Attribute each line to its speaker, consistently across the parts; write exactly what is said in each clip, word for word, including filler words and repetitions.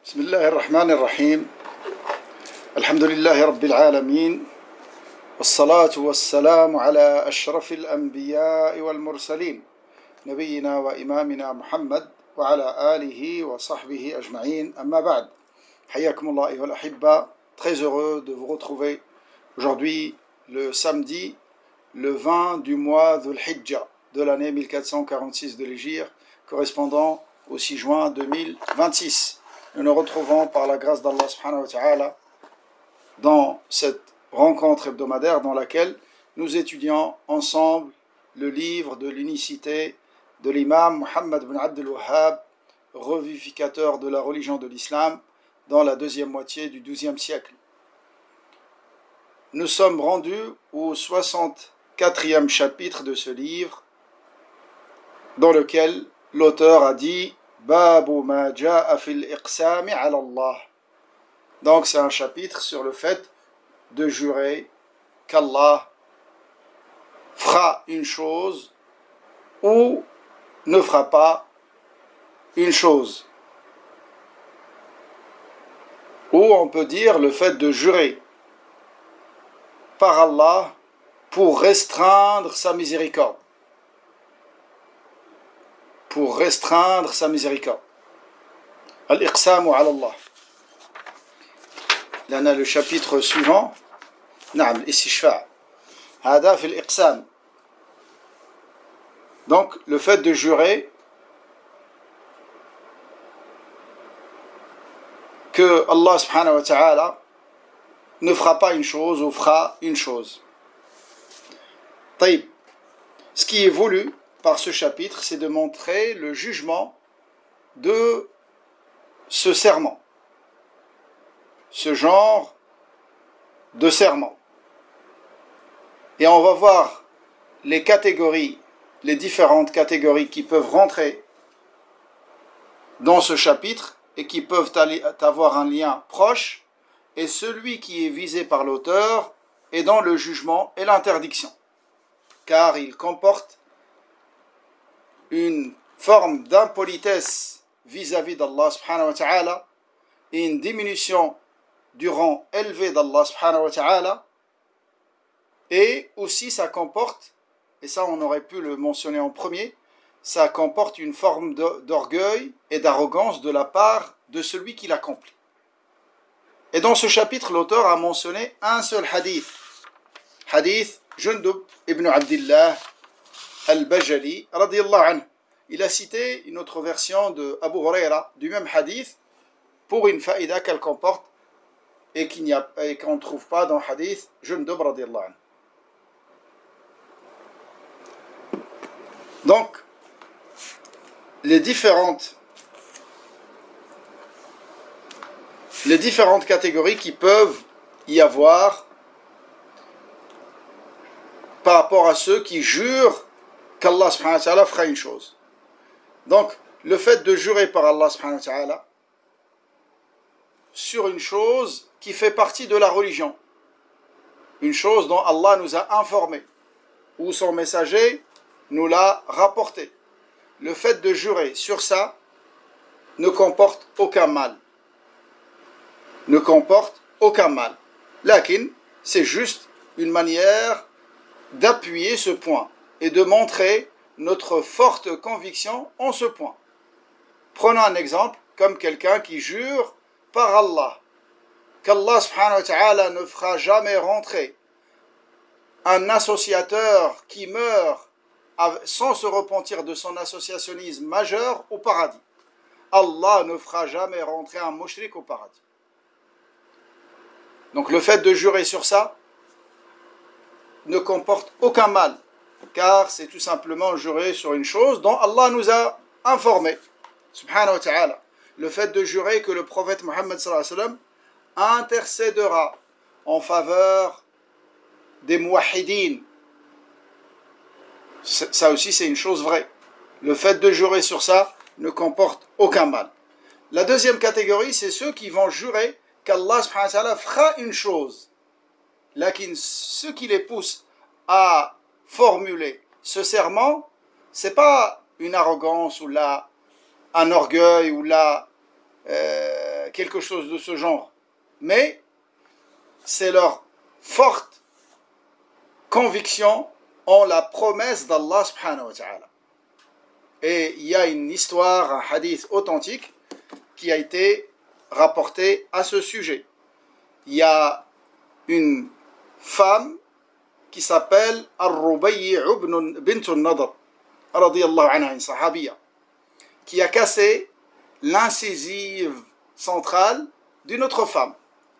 Speaker 1: بسم الله الرحمن الرحيم الحمد لله رب العالمين والصلاة والسلام على أشرف الأنبياء والمرسلين نبينا وإمامنا محمد وعلى آله وصحبه أجمعين أما بعد حياكم الله أيها الأحبة. Très heureux de vous retrouver aujourd'hui le samedi le vingt du mois Dhul Hijjah de l'année mille quatre cent quarante-six de l'Hégire, correspondant au six juin deux mille vingt-six. Nous nous retrouvons par la grâce d'Allah subhanahu wa ta'ala dans cette rencontre hebdomadaire dans laquelle nous étudions ensemble le livre de l'unicité de l'imam Muhammad ibn Abd al-Wahhab, revivificateur de la religion de l'islam dans la deuxième moitié du douzième siècle. Nous sommes rendus au soixante-quatrième chapitre de ce livre dans lequel l'auteur a dit Babu ma ja'a fil iqsami ala Allah. Donc c'est un chapitre sur le fait de jurer qu'Allah fera une chose ou ne fera pas une chose. Ou on peut dire le fait de jurer par Allah pour restreindre sa miséricorde. Pour restreindre sa miséricorde. Al-Iqsamu ala Allah. Là, on a le chapitre suivant. Naam, l'istishfa'. Hada fi al-Iqsam. Donc, le fait de jurer que Allah subhanahu wa ta'ala ne fera pas une chose ou fera une chose. Taïb. Ce qui est voulu par ce chapitre, c'est de montrer le jugement de ce serment, ce genre de serment. Et on va voir les catégories, les différentes catégories qui peuvent rentrer dans ce chapitre et qui peuvent avoir un lien proche, et celui qui est visé par l'auteur est dans le jugement et l'interdiction, car il comporte une forme d'impolitesse vis-à-vis d'Allah subhanahu wa ta'ala et une diminution du rang élevé d'Allah subhanahu wa ta'ala, et aussi ça comporte, et ça on aurait pu le mentionner en premier, ça comporte une forme d'orgueil et d'arrogance de la part de celui qui l'accomplit. Et dans ce chapitre, l'auteur a mentionné un seul hadith, hadith Jundub ibn Abdillah al-Bajali radiyallahu anhu. Il a cité une autre version de Abu Huraira du même hadith pour une faïda qu'elle comporte et qu'il n'y a et qu'on ne trouve pas dans le hadith Jundub radiyallahu anhu. Donc les différentes les différentes catégories qui peuvent y avoir par rapport à ceux qui jurent qu'Allah subhanahu wa ta'ala fera une chose. Donc, le fait de jurer par Allah subhanahu wa ta'ala sur une chose qui fait partie de la religion, une chose dont Allah nous a informés, ou son messager nous l'a rapporté. Le fait de jurer sur ça ne comporte aucun mal. Ne comporte aucun mal. Lakin, c'est juste une manière d'appuyer ce point et de montrer notre forte conviction en ce point. Prenons un exemple comme quelqu'un qui jure par Allah qu'Allah subhanahu wa ta'ala ne fera jamais rentrer un associateur qui meurt sans se repentir de son associationnisme majeur au paradis. Allah ne fera jamais rentrer un mushrik au paradis. Donc le fait de jurer sur ça ne comporte aucun mal, car c'est tout simplement jurer sur une chose dont Allah nous a informé, subhanahu wa ta'ala. Le fait de jurer que le prophète Muhammad sallallahu alayhi wa sallam intercédera en faveur des muwahhidin. Ça aussi c'est une chose vraie. Le fait de jurer sur ça ne comporte aucun mal. La deuxième catégorie, c'est ceux qui vont jurer qu'Allah subhanahu wa ta'ala fera une chose. Lakin ce qui les pousse à formuler ce serment, c'est pas une arrogance ou là un orgueil ou là euh, quelque chose de ce genre, mais c'est leur forte conviction en la promesse d'Allah subhanahu wa ta'ala. Et il y a une histoire, un hadith authentique qui a été rapporté à ce sujet. Il y a une femme qui s'appelle Ar-Rubayyi' bint al-Nadr, radiyallahu anha, une sahabiya, qui a cassé l'incisive centrale d'une autre femme,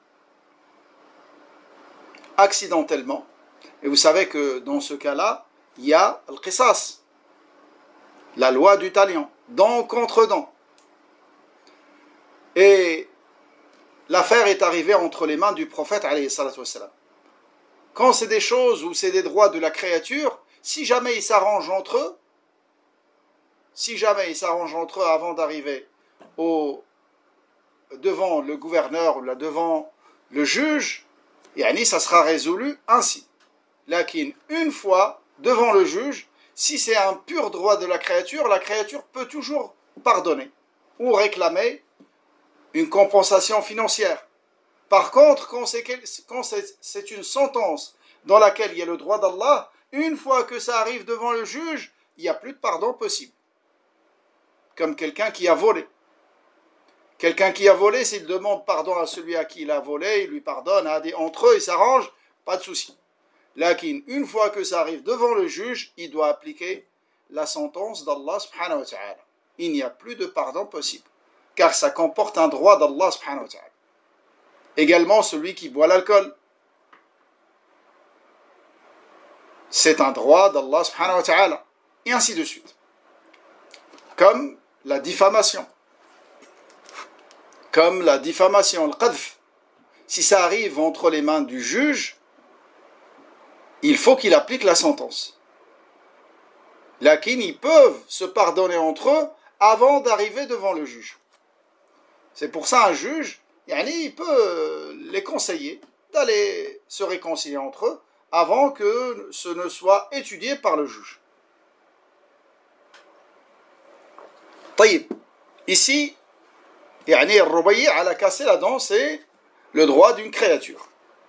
Speaker 1: accidentellement. Et vous savez que dans ce cas-là, il y a le qisas, la loi du talion, dent contre dent. Et l'affaire est arrivée entre les mains du prophète, alayhi salatu wassalam. Quand c'est des choses où c'est des droits de la créature, si jamais ils s'arrangent entre eux, si jamais ils s'arrangent entre eux avant d'arriver au, devant le gouverneur ou là, devant le juge, yani, ça sera résolu ainsi. Lakin, une fois devant le juge, si c'est un pur droit de la créature, la créature peut toujours pardonner ou réclamer une compensation financière. Par contre, quand c'est, quand c'est, c'est une sentence dans laquelle il y a le droit d'Allah, une fois que ça arrive devant le juge, il n'y a plus de pardon possible. Comme quelqu'un qui a volé. Quelqu'un qui a volé, s'il demande pardon à celui à qui il a volé, il lui pardonne, entre eux, ils s'arrangent, pas de souci. Lakin, une fois que ça arrive devant le juge, il doit appliquer la sentence d'Allah subhanahu wa ta'ala. Il n'y a plus de pardon possible, car ça comporte un droit d'Allah subhanahu wa ta'ala. Également, celui qui boit l'alcool, c'est un droit d'Allah subhanahu wa ta'ala, et ainsi de suite. Comme la diffamation. Comme la diffamation, le qadf. Si ça arrive entre les mains du juge, il faut qu'il applique la sentence. Lakin, ils peuvent se pardonner entre eux avant d'arriver devant le juge. C'est pour ça un juge, yani, il peut les conseiller d'aller se réconcilier entre eux avant que ce ne soit étudié par le juge. Taïb. Ici, yani, Rubayyi' a cassé la dent, c'est le droit d'une créature.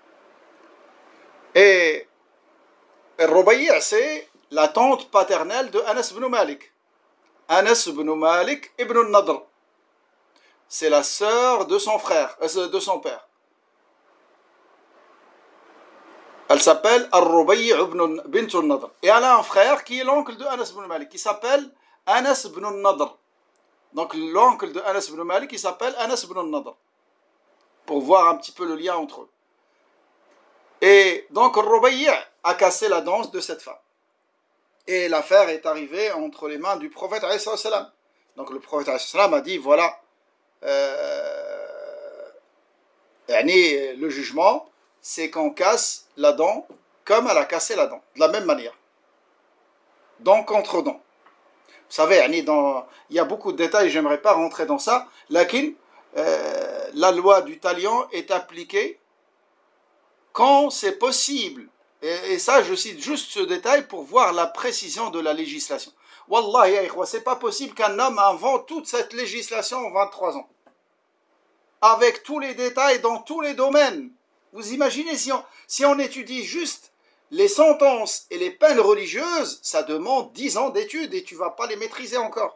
Speaker 1: Et Rubayyi', c'est la tante paternelle de Anas ibn Malik. Anas ibn Malik ibn al-Nadr. C'est la sœur de son frère, euh, de son père. Elle s'appelle Ar-Rubayyi' bint al-Nadr. Et elle a un frère qui est l'oncle de Anas ibn Malik, qui s'appelle Anas ibn al-Nadr. Donc l'oncle de Anas ibn Malik, il s'appelle Anas ibn al-Nadr. Pour voir un petit peu le lien entre eux. Et donc Rubayyi' a cassé la dent de cette femme. Et l'affaire est arrivée entre les mains du prophète alayhi salam. Donc le prophète alayhi salam a dit, voilà, euh, le jugement, c'est qu'on casse la dent comme elle a cassé la dent, de la même manière. Dent contre dent. Vous savez, dans, il y a beaucoup de détails, je n'aimerais pas rentrer dans ça. Lakin, euh, la loi du talion est appliquée quand c'est possible. Et, et ça, je cite juste ce détail pour voir la précision de la législation. Wallahi, c'est pas possible qu'un homme invente toute cette législation en vingt-trois ans. Avec tous les détails dans tous les domaines. Vous imaginez si on, si on étudie juste les sentences et les peines religieuses, ça demande dix ans d'études et tu ne vas pas les maîtriser encore.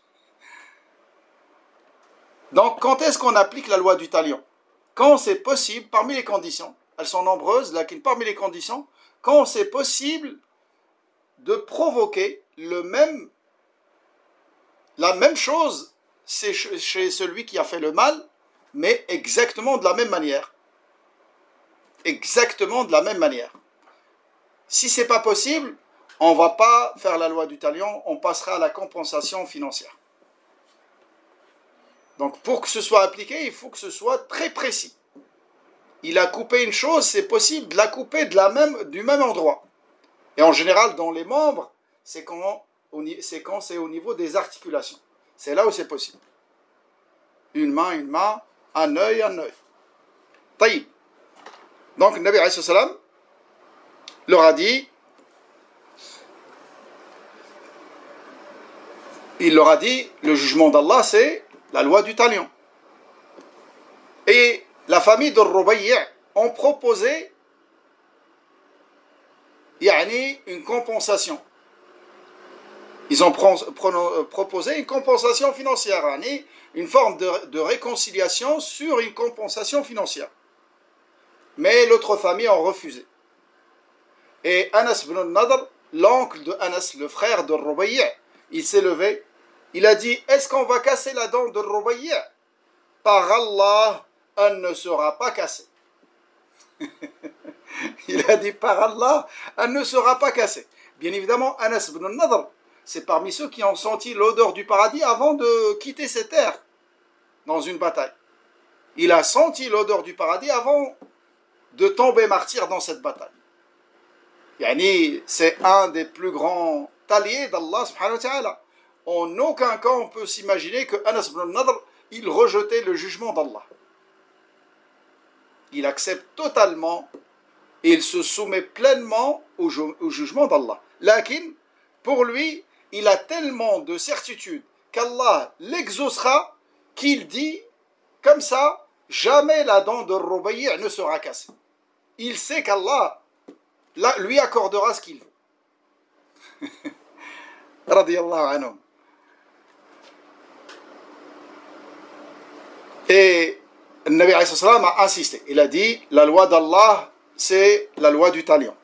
Speaker 1: Donc, quand est-ce qu'on applique la loi du talion? Quand c'est possible, parmi les conditions, elles sont nombreuses, là, parmi les conditions, quand c'est possible de provoquer le même, la même chose chez celui qui a fait le mal, mais exactement de la même manière. Exactement de la même manière. Si ce n'est pas possible, on ne va pas faire la loi du talion, on passera à la compensation financière. Donc pour que ce soit appliqué, il faut que ce soit très précis. Il a coupé une chose, c'est possible de la couper de la même, du même endroit. Et en général, dans les membres, c'est quand c'est quand c'est au niveau des articulations. C'est là où c'est possible. Une main, une main, un œil, un œil. Taïb. Donc, le Nabi alayhi salam leur a dit, il leur a dit, le jugement d'Allah, c'est la loi du talion. Et la famille de Rubayy' ont proposé yani, une compensation. Ils ont pro pro proposé une compensation financière, yani, une forme de, de réconciliation sur une compensation financière. Mais l'autre famille a refusé. Et Anas ibn al-Nadr, l'oncle de Anas, le frère de Rubayy', il s'est levé, il a dit, est-ce qu'on va casser la dent de Rubayy'? Par Allah, elle ne sera pas cassée. Il a dit, par Allah, elle ne sera pas cassée. Bien évidemment, Anas ibn al-Nadr, c'est parmi ceux qui ont senti l'odeur du paradis avant de quitter ces terres dans une bataille. Il a senti l'odeur du paradis avant de tomber martyr dans cette bataille. Yani, c'est un des plus grands alliés d'Allah subhanahu wa ta'ala. En aucun cas on peut s'imaginer que Anas ibn al-Nadr, il rejetait le jugement d'Allah. Il accepte totalement et il se soumet pleinement au, ju au jugement d'Allah. Lakin, pour lui, il a tellement de certitude qu'Allah l'exaucera qu'il dit, comme ça, jamais la dent de Rubayy' ne sera cassée. Il sait qu'Allah lui accordera ce qu'il veut. Radiyallahu anhum. Et le Nabi alayhi salam a insisté. Il a dit, la loi d'Allah, c'est la loi du talion.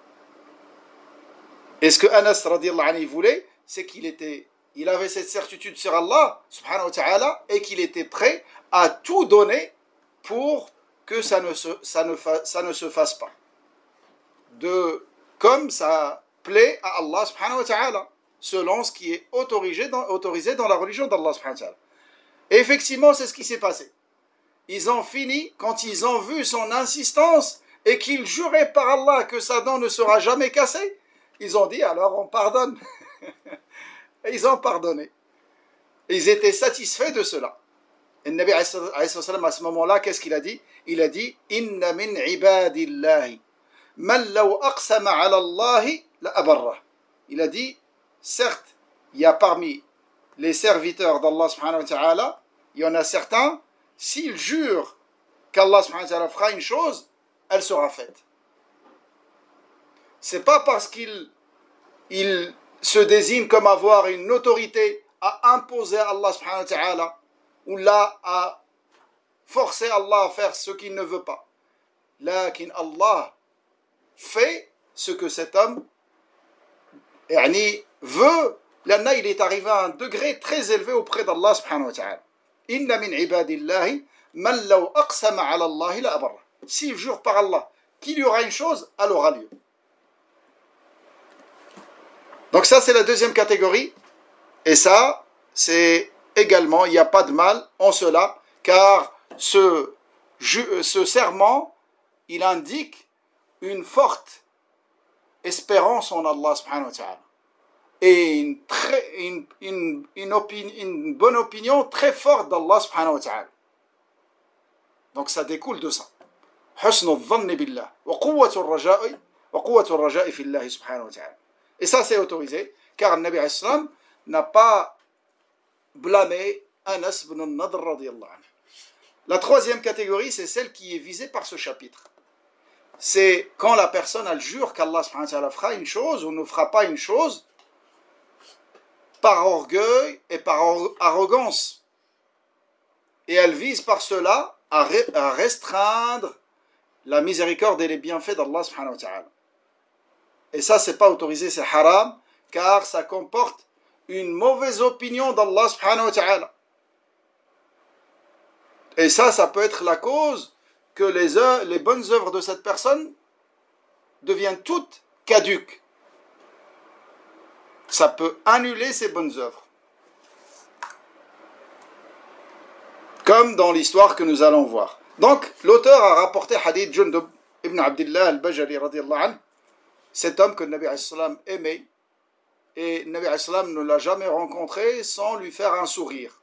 Speaker 1: Et ce que Anas radiyallahu anhu voulait, c'est qu'il était, il avait cette certitude sur Allah, subhanahu wa ta'ala, et qu'il était prêt à tout donner pour que ça ne se, ça ne fa, ça ne se fasse pas. De, comme ça plaît à Allah subhanahu wa ta'ala, selon ce qui est autorisé dans, autorisé dans la religion d'Allah subhanahu wa ta'ala. Et effectivement, c'est ce qui s'est passé. Ils ont fini, quand ils ont vu son insistance et qu'il jurait par Allah que sa dent ne sera jamais cassée, ils ont dit, alors on pardonne. Et ils ont pardonné. Et ils étaient satisfaits de cela. Et le Nabi alayhi salam, à ce moment-là, qu'est-ce qu'il a dit? Il a dit, Inna min ibadillahi man law aqsama ala Allahi la abarra. Il a dit, certes, il y a parmi les serviteurs d'Allah subhanahu wa ta'ala, il y en a certains, s'ils jurent qu'Allah subhanahu wa ta'ala fera une chose, elle sera faite. C'est pas parce qu'il il se désigne comme avoir une autorité à imposer à Allah subhanahu wa ta'ala, ou là à forcer Allah à faire ce qu'il ne veut pas. Lakin Allah fait ce que cet homme yani, veut. Là, il est arrivé à un degré très élevé auprès d'Allah subhanahu wa ta'ala. Inna min ibadillahi man law aqsama ala Allah la abarra. S'il jure par Allah qu'il y aura une chose, elle aura lieu. Donc ça, c'est la deuxième catégorie. Et ça, c'est également, il n'y a pas de mal en cela, car ce, ce serment, il indique une forte espérance en Allah subhanahu wa ta'ala. Et une, très, une, une, une, opinion, une bonne opinion très forte d'Allah subhanahu wa ta'ala. Donc ça découle de ça. Husnu dhanni billah wa quwwatu raja'i wa quwwatu raja'i fillahi subhanahu wa ta'ala. Et ça c'est autorisé, car le Nabi alayhi salam n'a pas blâmé Anas ibn al-Nadr radiyallahu anhu. La troisième catégorie, c'est celle qui est visée par ce chapitre. C'est quand la personne elle jure qu'Allah subhanahu wa ta'ala fera une chose ou ne fera pas une chose, par orgueil et par arrogance. Et elle vise par cela à, à restreindre la miséricorde et les bienfaits d'Allah subhanahu wa ta'ala. Et ça, c'est pas autorisé, c'est haram, car ça comporte une mauvaise opinion d'Allah subhanahu wa ta'ala. Et ça, ça peut être la cause que les, oeuvres, les bonnes œuvres de cette personne deviennent toutes caduques. Ça peut annuler ses bonnes œuvres. Comme dans l'histoire que nous allons voir. Donc, l'auteur a rapporté hadith Jundub ibn Abdullah al-Bajali radiyallahu anhu, cet homme que le Nabi alayhi salam aimait, et le Nabi alayhi salam ne l'a jamais rencontré sans lui faire un sourire.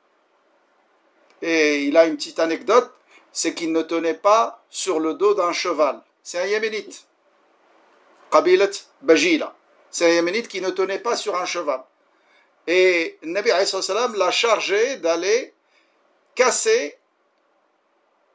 Speaker 1: Et il a une petite anecdote, c'est qu'il ne tenait pas sur le dos d'un cheval. C'est un yéménite. Qabilat Bajila. C'est un yéménite qui ne tenait pas sur un cheval. Et le Nabi alayhi salam l'a chargé d'aller casser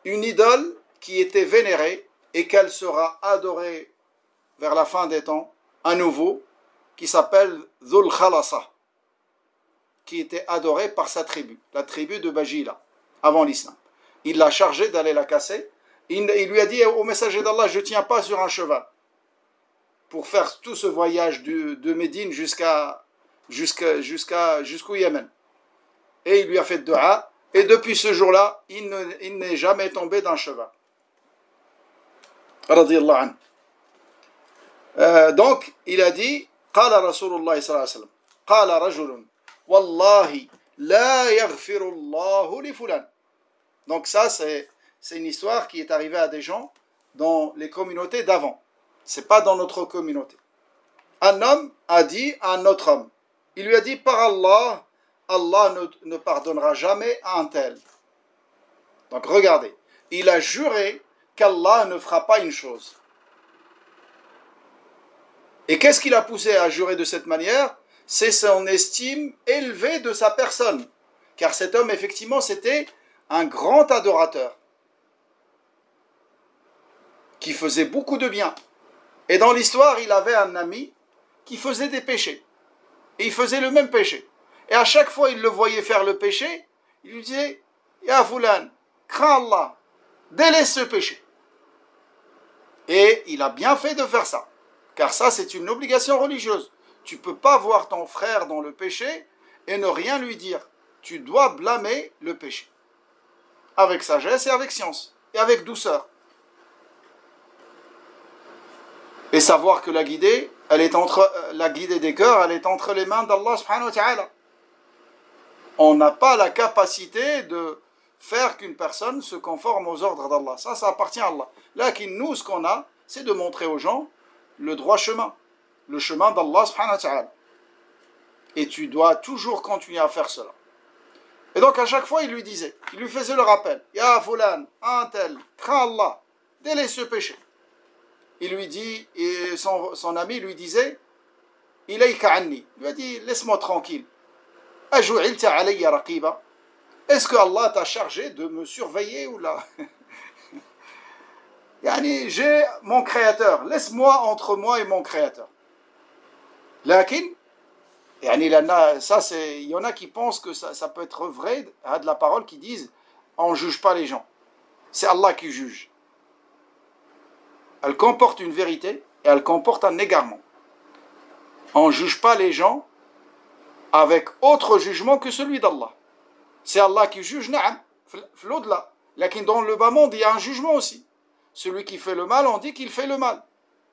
Speaker 1: une idole qui était vénérée et qu'elle sera adorée vers la fin des temps, à nouveau, qui s'appelle Dhul Khalasa, qui était adorée par sa tribu, la tribu de Bajila, avant l'islam. Il l'a chargé d'aller la casser. Il, il lui a dit au messager d'Allah, je ne tiens pas sur un cheval pour faire tout ce voyage de, de Médine jusqu'à, jusqu'à, jusqu'à, jusqu'au Yémen. Et il lui a fait dua. Et depuis ce jour-là, il, ne, il n'est jamais tombé d'un cheval. Radiyallahu anhu. Euh, donc, il a dit, قال رسول الله صلى الله عليه وسلم قال رجل والله لا يغفر الله لفلان. Donc ça, c'est, c'est une histoire qui est arrivée à des gens dans les communautés d'avant. Ce n'est pas dans notre communauté. Un homme a dit à un autre homme, il lui a dit, par Allah, Allah ne, ne pardonnera jamais à un tel. Donc regardez, il a juré qu'Allah ne fera pas une chose. Et qu'est-ce qui l'a poussé à jurer de cette manière? C'est son estime élevée de sa personne. Car cet homme, effectivement, c'était un grand adorateur qui faisait beaucoup de bien. Et dans l'histoire, il avait un ami qui faisait des péchés. Et il faisait le même péché. Et à chaque fois, il le voyait faire le péché, il lui disait, Ya Fulan, crains Allah, délaisse ce péché. Et il a bien fait de faire ça. Car ça, c'est une obligation religieuse. Tu ne peux pas voir ton frère dans le péché et ne rien lui dire. Tu dois blâmer le péché. Avec sagesse et avec science. Et avec douceur. Et savoir que la guidée, elle est entre, la guidée des cœurs, elle est entre les mains d'Allah subhanahu wa ta'ala. On n'a pas la capacité de faire qu'une personne se conforme aux ordres d'Allah. Ça, ça appartient à Allah. Là, nous, ce qu'on a, c'est de montrer aux gens le droit chemin. Le chemin d'Allah subhanahu wa ta'ala. Et tu dois toujours continuer à faire cela. Et donc, à chaque fois, il lui disait, il lui faisait le rappel. Ya fulan, un tel, crains Allah, délaisse ce péché. Il lui dit, et son, son ami lui disait, Ilayka anni. Il lui a dit, laisse-moi tranquille. Aju'ilta alayya raqiba. Est-ce que Allah t'a chargé de me surveiller ou là? Yani, j'ai mon créateur. Laisse-moi entre moi et mon créateur. Lakin, yani, ça, c'est, il y en a qui pensent que ça, ça peut être vrai, à de la parole qui disent, on ne juge pas les gens. C'est Allah qui juge. Elle comporte une vérité et elle comporte un égarement. On ne juge pas les gens avec autre jugement que celui d'Allah. C'est Allah qui juge, na'am, l'au-delà. Lakin dans le bas monde, il y a un jugement aussi. Celui qui fait le mal, on dit qu'il fait le mal.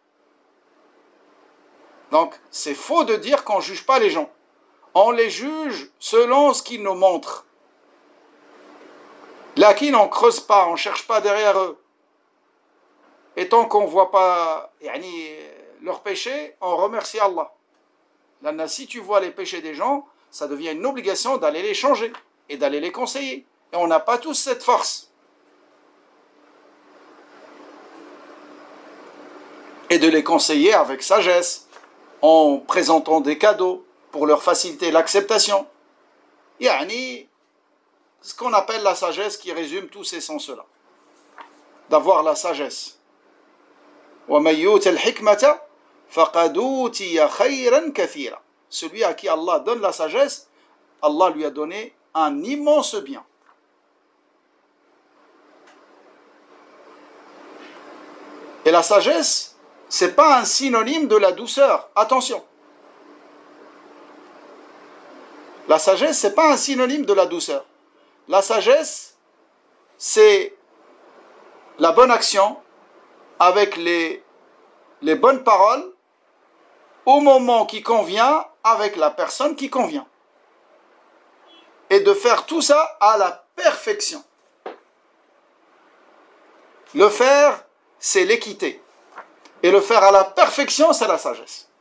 Speaker 1: Donc, c'est faux de dire qu'on ne juge pas les gens. On les juge selon ce qu'ils nous montrent. Lakin, on ne creuse pas, on ne cherche pas derrière eux. Et tant qu'on ne voit pas yani, leurs péchés, on remercie Allah. Là, si tu vois les péchés des gens, ça devient une obligation d'aller les changer et d'aller les conseiller. Et on n'a pas tous cette force. Et de les conseiller avec sagesse, en présentant des cadeaux pour leur faciliter l'acceptation. Yani, ce qu'on appelle la sagesse qui résume tous ces sens-là. D'avoir la sagesse. وَمَنْ يُؤْتَ الْحِكْمَةَ فَقَدْ أُوتِيَ خَيْرًا كَثِيرًا. Celui à qui Allah donne la sagesse, Allah lui a donné un immense bien. Et la sagesse, ce n'est pas un synonyme de la douceur. Attention. La sagesse, ce n'est pas un synonyme de la douceur. La sagesse, c'est la bonne action avec les, les bonnes paroles au moment qui convient avec la personne qui convient. Et de faire tout ça à la perfection. Le faire, c'est l'équité. Et le faire à la perfection, c'est la sagesse.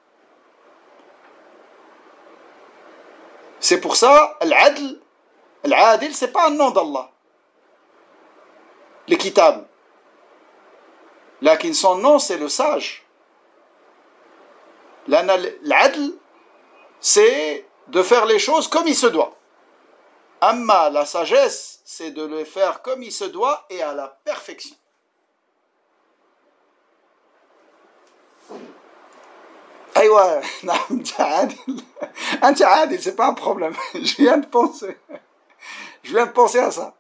Speaker 1: C'est pour ça, l'adl, l'adil, ce n'est pas un nom d'Allah. L'équitable. Lakin son nom, c'est le sage. L'adl, c'est de faire les choses comme il se doit. Amma, la sagesse, c'est de le faire comme il se doit et à la perfection. Aïwa, anti adil, c'est pas un problème. Je viens de penser. Je viens de penser à ça.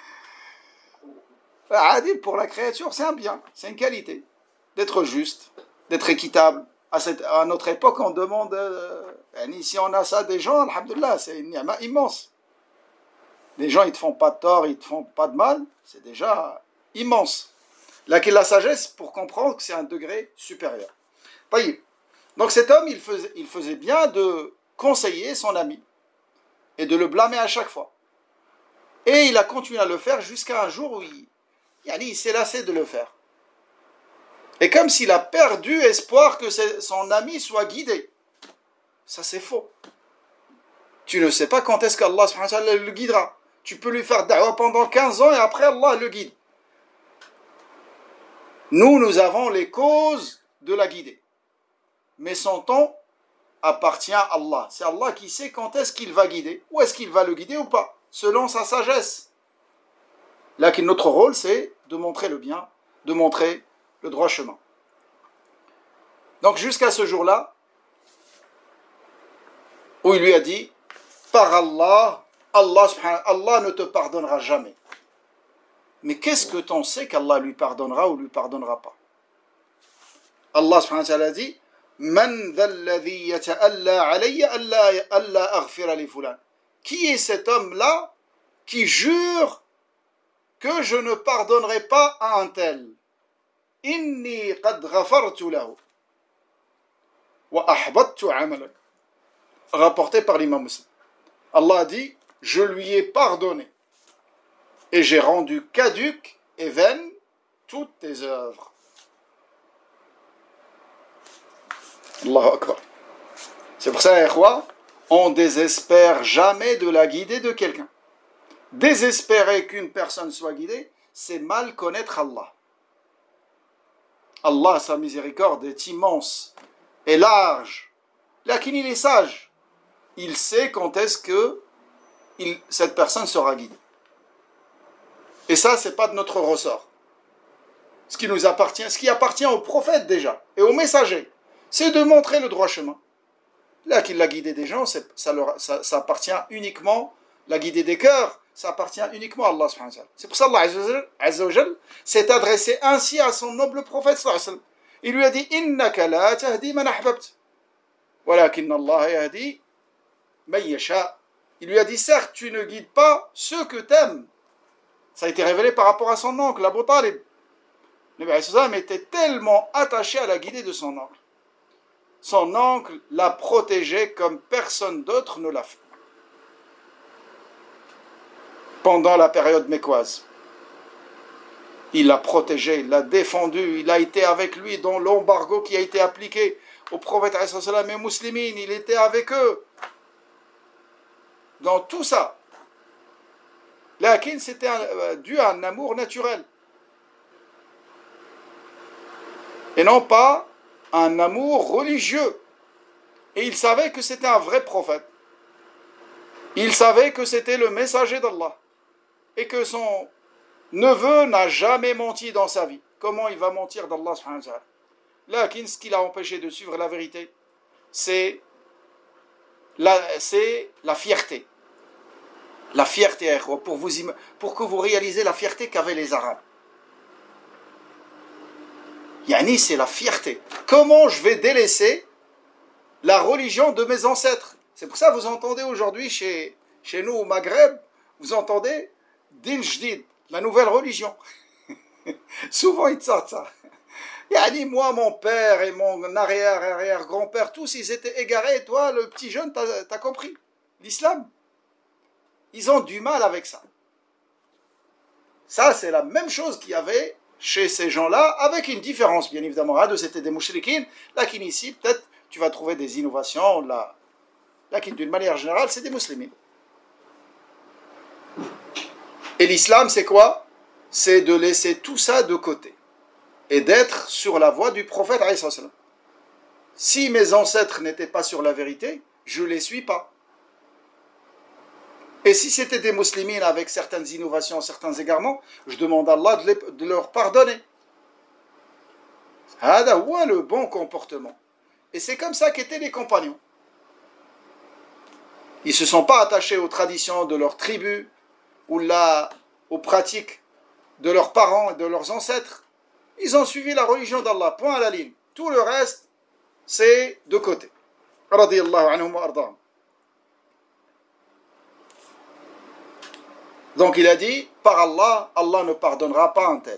Speaker 1: Adil, pour la créature, c'est un bien, c'est une qualité. D'être juste, d'être équitable. À, cette, à notre époque, on demande, euh, si on a ça des gens, alhamdoulilah, c'est une ni'ma immense. Les gens, ils ne te font pas de tort, ils ne te font pas de mal, c'est déjà immense. Là, qu'il la sagesse pour comprendre que c'est un degré supérieur. Donc cet homme, il faisait, il faisait bien de conseiller son ami et de le blâmer à chaque fois. Et il a continué à le faire jusqu'à un jour où il, il s'est lassé de le faire. Et comme s'il a perdu espoir que son ami soit guidé. Ça, c'est faux. Tu ne sais pas quand est-ce qu'Allah subhanahu wa ta'ala le guidera. Tu peux lui faire da'wa pendant quinze ans et après Allah le guide. Nous, nous avons les causes de la guider. Mais son temps appartient à Allah. C'est Allah qui sait quand est-ce qu'il va guider. Ou est-ce qu'il va le guider ou pas. Selon sa sagesse. Là, notre rôle, c'est de montrer le bien, de montrer le droit chemin. Donc, jusqu'à ce jour-là, où il lui a dit, par Allah, Allah, Allah ne te pardonnera jamais. Mais qu'est-ce que t'en sais qu'Allah lui pardonnera ou lui pardonnera pas? Allah subhanahu wa ta'ala dit, Man dhalladhi yata'alla alayya alla aghfira li fulan. Qui est cet homme-là qui jure que je ne pardonnerai pas à un tel? Inni qad ghafartu lahu wa ahbattu amalak. Rapporté par l'imam Muslim. Allah a dit, je lui ai pardonné et j'ai rendu caduques et vaines toutes tes œuvres. Allahu Akbar. C'est pour ça, ikhwa, on ne désespère jamais de la guider de quelqu'un. Désespérer qu'une personne soit guidée, c'est mal connaître Allah. Allah, sa miséricorde est immense et large. Là, qu'il est sage. Il sait quand est-ce que il, cette personne sera guidée. Et ça, ce n'est pas de notre ressort. Ce qui nous appartient, ce qui appartient aux prophètes déjà, et aux messagers, c'est de montrer le droit chemin. Là, qu'il a guidé des gens, ça, leur, ça, ça appartient uniquement, la guidée des cœurs, ça appartient uniquement à Allah subhanahu wa ta'ala. C'est pour ça qu'Allah Azza wa Jal s'est adressé ainsi à son noble prophète sallallahu alayhi wa sallam. Il lui a dit, Innaka la tahdi man ahbabt, walakin Allah yahdi man yasha. Il lui a dit, certes, tu ne guides pas ceux que t'aimes. Ça a été révélé par rapport à son oncle, Abu Talib. Le Nabi était tellement attaché à la guidée de son oncle. Son oncle l'a protégé comme personne d'autre ne l'a fait. Pendant la période mécoise. Il l'a protégé, il l'a défendu, il a été avec lui dans l'embargo qui a été appliqué au prophète et aux muslimines, il était avec eux. Dans tout ça. Lakin, c'était dû à un amour naturel. Et non pas un amour religieux. Et il savait que c'était un vrai prophète. Il savait que c'était le messager d'Allah. Et que son neveu n'a jamais menti dans sa vie. Comment il va mentir d'Allah subhanahu wa ta'ala? Lakin, ce qui l'a empêché de suivre la vérité, c'est la, c'est la fierté. La fierté, pour, vous, pour que vous réalisez la fierté qu'avaient les Arabes. Yani, c'est la fierté. Comment je vais délaisser la religion de mes ancêtres? C'est pour ça que vous entendez aujourd'hui chez, chez nous au Maghreb, vous entendez Din Jdid, la nouvelle religion. Souvent ils sortent ça. Yani, moi, mon père et mon arrière-arrière-grand-père, tous ils étaient égarés, et toi, le petit jeune, t'as, t'as compris l'islam? Ils ont du mal avec ça. Ça, c'est la même chose qu'il y avait chez ces gens-là, avec une différence, bien évidemment. Là, c'était des mouchriquines. Là, ici, peut-être, tu vas trouver des innovations. Là, là d'une manière générale, c'est des musulmans. Et l'islam, c'est quoi? C'est de laisser tout ça de côté. Et d'être sur la voie du prophète. Si mes ancêtres n'étaient pas sur la vérité, je ne les suis pas. Et si c'était des musulmans avec certaines innovations, certains égarements, je demande à Allah de, les, de leur pardonner. Hada huwa le bon comportement. Et c'est comme ça qu'étaient les compagnons. Ils ne se sont pas attachés aux traditions de leur tribu ou là, aux pratiques de leurs parents et de leurs ancêtres. Ils ont suivi la religion d'Allah, point à la ligne. Tout le reste, c'est de côté. Radiyallahu anhum wa ardahum. Donc il a dit, par Allah, Allah ne pardonnera pas un tel.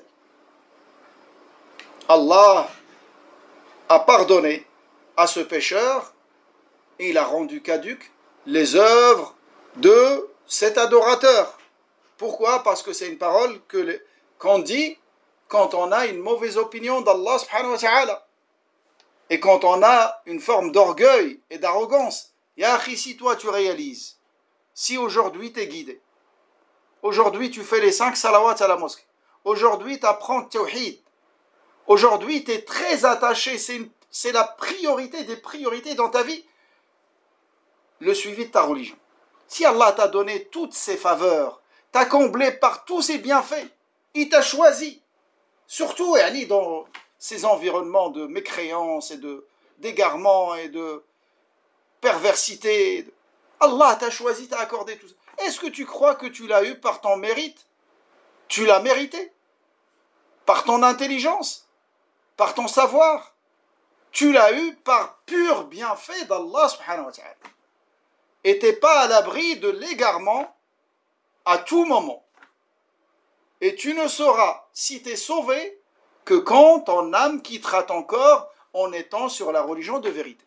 Speaker 1: Allah a pardonné à ce pécheur et il a rendu caduques les œuvres de cet adorateur. Pourquoi? Parce que c'est une parole que les, qu'on dit quand on a une mauvaise opinion d'Allah subhanahu wa ta'ala. Et quand on a une forme d'orgueil et d'arrogance. Ya akhi, si toi tu réalises, si aujourd'hui tu es guidé, aujourd'hui tu fais les cinq salawats à la mosquée, aujourd'hui tu apprends le tawhid, aujourd'hui tu es très attaché, c'est, une, c'est la priorité des priorités dans ta vie, le suivi de ta religion. Si Allah t'a donné toutes ses faveurs, t'a comblé par tous ses bienfaits, il t'a choisi, surtout yani, dans ces environnements de mécréance et de, d'égarement et de perversité, Allah t'a choisi, t'a accordé tout ça. Est-ce que tu crois que tu l'as eu par ton mérite? Tu l'as mérité? Par ton intelligence? Par ton savoir? Tu l'as eu par pur bienfait d'Allah subhanahu wa ta'ala. Et t'es pas à l'abri de l'égarement à tout moment. Et tu ne sauras si t'es sauvé que quand ton âme quittera ton corps en étant sur la religion de vérité.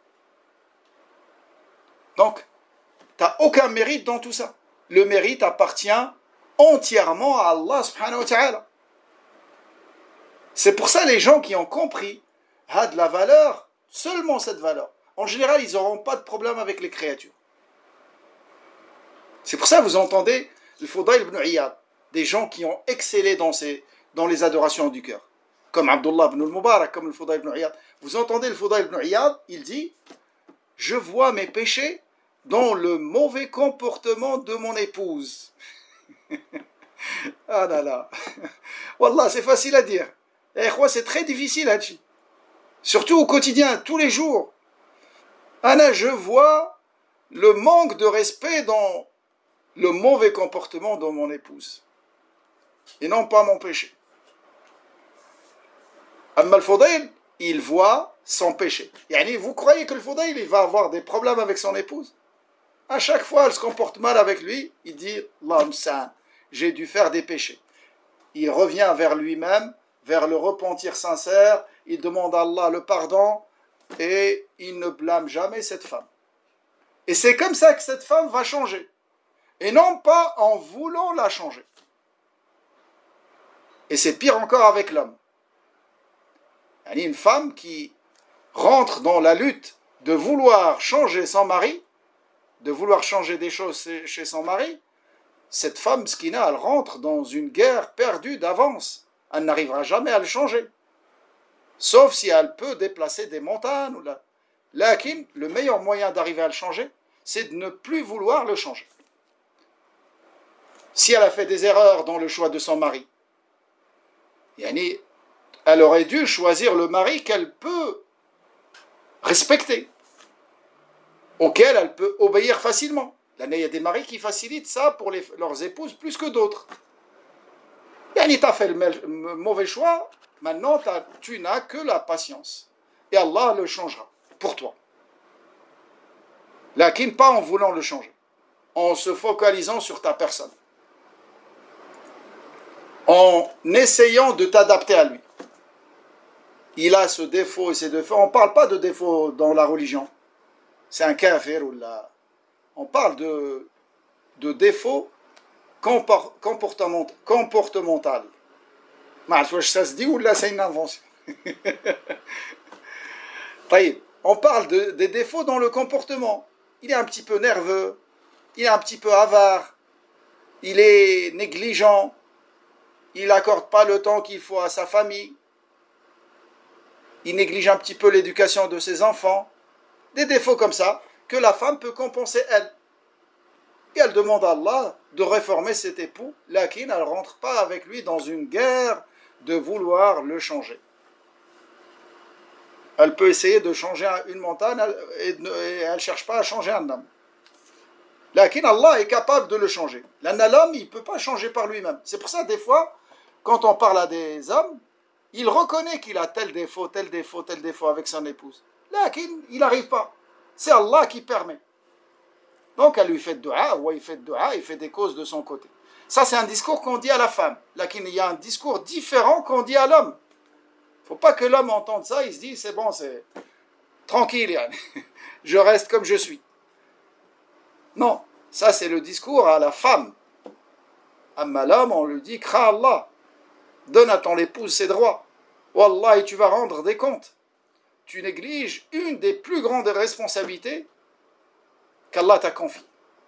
Speaker 1: Donc, t'as aucun mérite dans tout ça. Le mérite appartient entièrement à Allah subhanahu wa ta'ala. C'est pour ça les gens qui ont compris a de la valeur, seulement cette valeur. En général, ils n'auront pas de problème avec les créatures. C'est pour ça que vous entendez le Fudayl ibn Iyad, des gens qui ont excellé dans, ces, dans les adorations du cœur, comme Abdullah ibn al-Mubarak, comme le Fudayl ibn Iyad. Vous entendez le Fudayl ibn Iyad, il dit « Je vois mes péchés dans le mauvais comportement de mon épouse. » Ah là là. Wallah, c'est facile à dire. Et c'est très difficile à dire. Surtout au quotidien, tous les jours. Anna, je vois le manque de respect dans le mauvais comportement de mon épouse. Et non pas mon péché. Amma al-Fudayl, il voit son péché. Yani, vous croyez que le Fudayl, il va avoir des problèmes avec son épouse? À chaque fois, elle se comporte mal avec lui, il dit « L'homme saint, j'ai dû faire des péchés. » Il revient vers lui-même, vers le repentir sincère, il demande à Allah le pardon et il ne blâme jamais cette femme. Et c'est comme ça que cette femme va changer. Et non pas en voulant la changer. Et c'est pire encore avec l'homme. Il y a une femme qui rentre dans la lutte de vouloir changer son mari, de vouloir changer des choses chez son mari, cette femme skina, elle rentre dans une guerre perdue d'avance. Elle n'arrivera jamais à le changer. Sauf si elle peut déplacer des montagnes. Ou là. Lakin, le meilleur moyen d'arriver à le changer, c'est de ne plus vouloir le changer. Si elle a fait des erreurs dans le choix de son mari, yani, elle aurait dû choisir le mari qu'elle peut respecter, auquel elle peut obéir facilement. Là, il y a des maris qui facilitent ça pour les, leurs épouses plus que d'autres. Yani, tu as fait le mauvais choix, maintenant tu n'as que la patience. Et Allah le changera pour toi. Lakin pas en voulant le changer, en se focalisant sur ta personne, en essayant de t'adapter à lui. Il a ce défaut et ces défauts. On ne parle pas de défaut dans la religion. C'est un kafir ou là. On parle de, de défaut comportement, comportemental. Ça se dit ou là c'est une invention. On parle de, des défauts dans le comportement. Il est un petit peu nerveux, il est un petit peu avare, il est négligent, il n'accorde pas le temps qu'il faut à sa famille, il néglige un petit peu l'éducation de ses enfants. Des défauts comme ça que la femme peut compenser elle. et elle demande à Allah de réformer cet époux, lakin elle ne rentre pas avec lui dans une guerre de vouloir le changer. Elle peut essayer de changer une montagne et elle ne cherche pas à changer un homme. Lakin Allah est capable de le changer. L'homme, il ne peut pas changer par lui-même. C'est pour ça, des fois, quand on parle à des hommes, il reconnaît qu'il a tel défaut, tel défaut, tel défaut avec son épouse. Lakin, il n'arrive pas. C'est Allah qui permet. Donc, elle lui fait dua, ou il fait dua, il fait des causes de son côté. Ça, c'est un discours qu'on dit à la femme. Lakin, il y a un discours différent qu'on dit à l'homme. Il ne faut pas que l'homme entende ça, il se dit, c'est bon, c'est tranquille, Yann. Je reste comme je suis. Non, ça c'est le discours à la femme. Amma l'homme, on lui dit, crains Allah. Donne à ton épouse ses droits. Wallah, tu vas rendre des comptes. Tu négliges une des plus grandes responsabilités qu'Allah t'a confiée.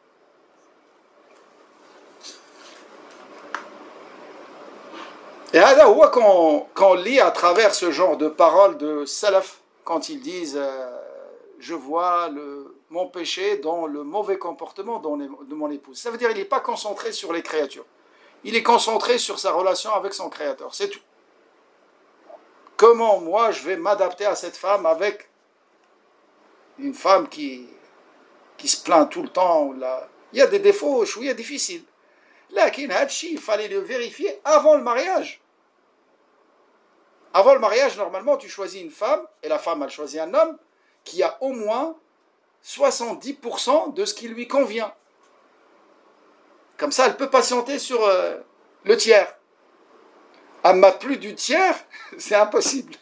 Speaker 1: Et là, quand on lit à travers ce genre de paroles de salaf, quand ils disent euh, je vois le, mon péché dans le mauvais comportement de mon épouse, ça veut dire qu'il n'est pas concentré sur les créatures. Il est concentré sur sa relation avec son créateur, c'est tout. Comment moi je vais m'adapter à cette femme avec une femme qui, qui se plaint tout le temps. Là. Il y a des défauts, il y a difficiles. Lakin Hadchi, il fallait le vérifier avant le mariage. Avant le mariage, normalement, tu choisis une femme, et la femme, elle choisit un homme, qui a au moins soixante-dix pour cent de ce qui lui convient. Comme ça, elle peut patienter sur euh, le tiers. Elle m'a plus du tiers, c'est impossible.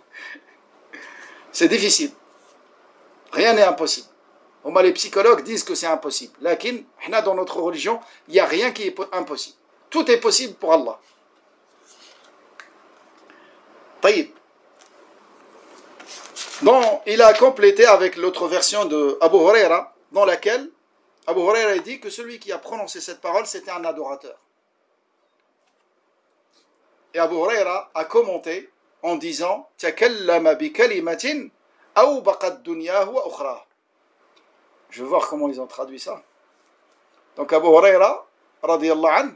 Speaker 1: C'est difficile. Rien n'est impossible. Au moins, les psychologues disent que c'est impossible. Lakin, dans notre religion, il n'y a rien qui est impossible. Tout est possible pour Allah. Taïb. Donc, il a complété avec l'autre version de Abu Huraira, dans laquelle Abu Huraira dit que celui qui a prononcé cette parole, c'était un adorateur. Et Abu Huraira a commenté en disant « Takallama bi kalimatin awbaqat dunyahu wa ukhrahu » Je vais voir comment ils ont traduit ça. Donc Abu Huraira, radiyallahu anhu,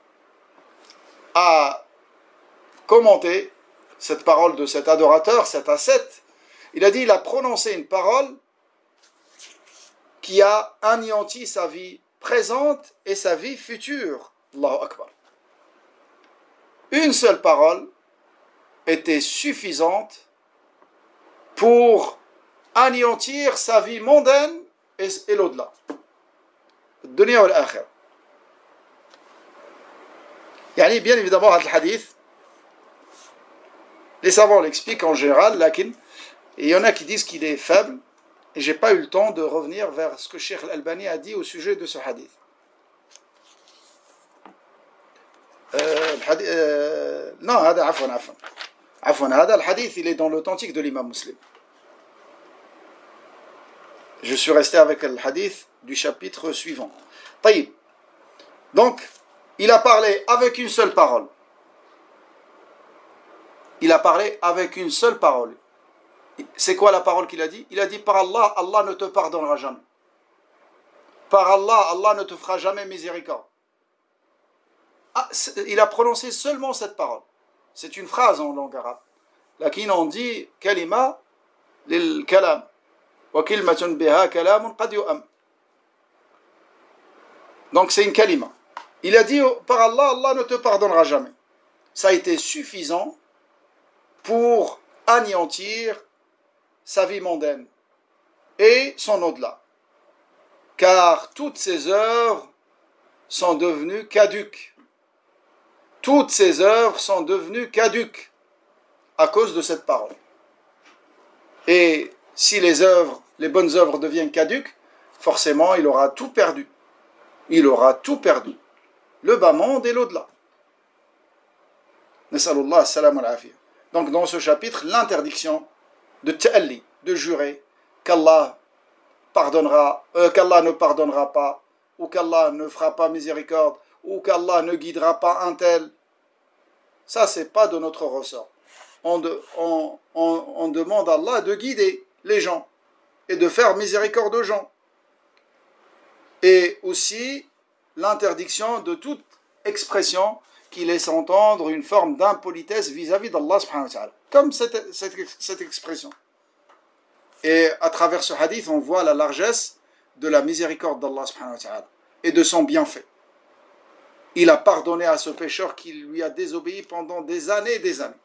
Speaker 1: a commenté cette parole de cet adorateur, cet ascète. Il a dit, il a prononcé une parole qui a anéanti sa vie présente et sa vie future. Allahu Akbar. Une seule parole était suffisante pour anéantir sa vie mondaine et, et l'au-delà. Dunya wal akhirah. Yani, bien évidemment, le hadith, les savants l'expliquent en général, lakin, et il y en a qui disent qu'il est faible, et je n'ai pas eu le temps de revenir vers ce que Cheikh Al-Albani a dit au sujet de ce hadith. Euh, hadith euh, non, هذا عفوا عفوا عفوا هذا الحديث il est dans l'authentique de l'imam Muslim. Je suis resté avec le hadith du chapitre suivant. طيب. Donc, il a parlé avec une seule parole. Il a parlé avec une seule parole. C'est quoi la parole qu'il a dit? Il a dit, par Allah, Allah ne te pardonnera jamais. Par Allah, Allah ne te fera jamais miséricorde. Ah, il a prononcé seulement cette parole. C'est une phrase en langue arabe. Lakin on dit, kalima lil kalam. Wa kilmatun biha kalamun qad yu'am. Donc c'est une kalima. Il a dit, par Allah, Allah ne te pardonnera jamais. Ça a été suffisant pour anéantir sa vie mondaine et son au-delà. Car toutes ses œuvres sont devenues caduques. Toutes ses œuvres sont devenues caduques à cause de cette parole. Et si les œuvres, les bonnes œuvres deviennent caduques, forcément il aura tout perdu. Il aura tout perdu. Le bas monde et l'au-delà. Nasalullah salam al-afiyah. Donc dans ce chapitre, l'interdiction de ta'alli, de jurer qu'Allah pardonnera, euh, qu'Allah ne pardonnera pas, ou qu'Allah ne fera pas miséricorde, ou qu'Allah ne guidera pas un tel. Ça, c'est pas de notre ressort. On, de, on, on, on demande à Allah de guider les gens et de faire miséricorde aux gens. Et aussi l'interdiction de toute expression qui laisse entendre une forme d'impolitesse vis-à-vis d'Allah subhanahu wa ta'ala. Comme cette, cette, cette expression. Et à travers ce hadith, on voit la largesse de la miséricorde d'Allah subhanahu wa ta'ala et de son bienfait. Il a pardonné à ce pécheur qui lui a désobéi pendant des années et des années.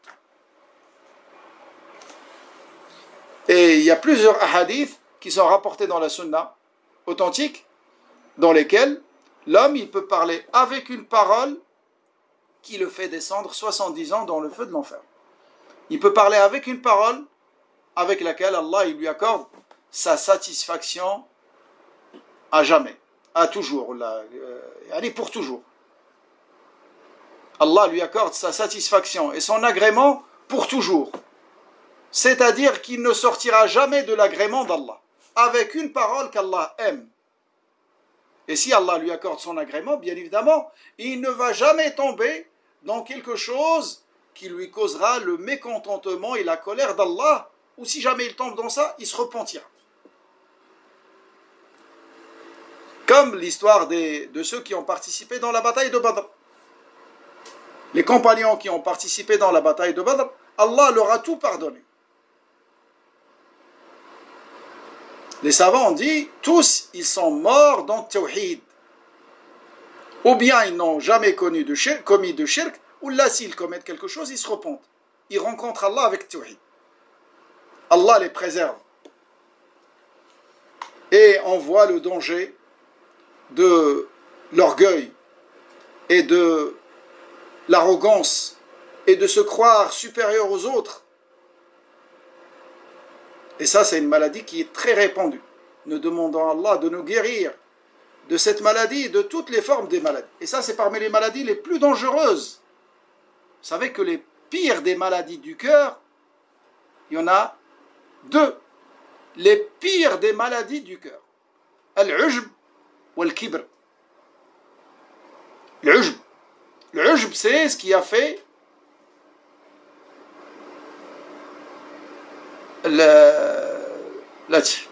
Speaker 1: Et il y a plusieurs hadiths qui sont rapportés dans la sunna authentique, dans lesquels l'homme il peut parler avec une parole qui le fait descendre soixante-dix ans dans le feu de l'enfer. Il peut parler avec une parole avec laquelle Allah il lui accorde sa satisfaction à jamais, à toujours, là, euh, pour toujours. Allah lui accorde sa satisfaction et son agrément pour toujours. C'est-à-dire qu'il ne sortira jamais de l'agrément d'Allah, avec une parole qu'Allah aime. Et si Allah lui accorde son agrément, bien évidemment, il ne va jamais tomber dans quelque chose qui lui causera le mécontentement et la colère d'Allah, ou si jamais il tombe dans ça, il se repentira. Comme l'histoire des, de ceux qui ont participé dans la bataille de Badr. Les compagnons qui ont participé dans la bataille de Badr, Allah leur a tout pardonné. Les savants ont dit, tous ils sont morts dans le tawhid. Ou bien ils n'ont jamais connu de shirk, commis de shirk, ou là s'ils commettent quelque chose, ils se repentent. Ils rencontrent Allah avec le tawhid. Allah les préserve. Et on voit le danger de l'orgueil et de l'arrogance et de se croire supérieur aux autres. Et ça, c'est une maladie qui est très répandue. Nous demandons à Allah de nous guérir de cette maladie et de toutes les formes des maladies. Et ça, c'est parmi les maladies les plus dangereuses. Vous savez que les pires des maladies du cœur, il y en a deux. Les pires des maladies du cœur. Al-ujb ou al-kibr. L'ujb. L'ujb, c'est ce qui a fait le... là-dessus.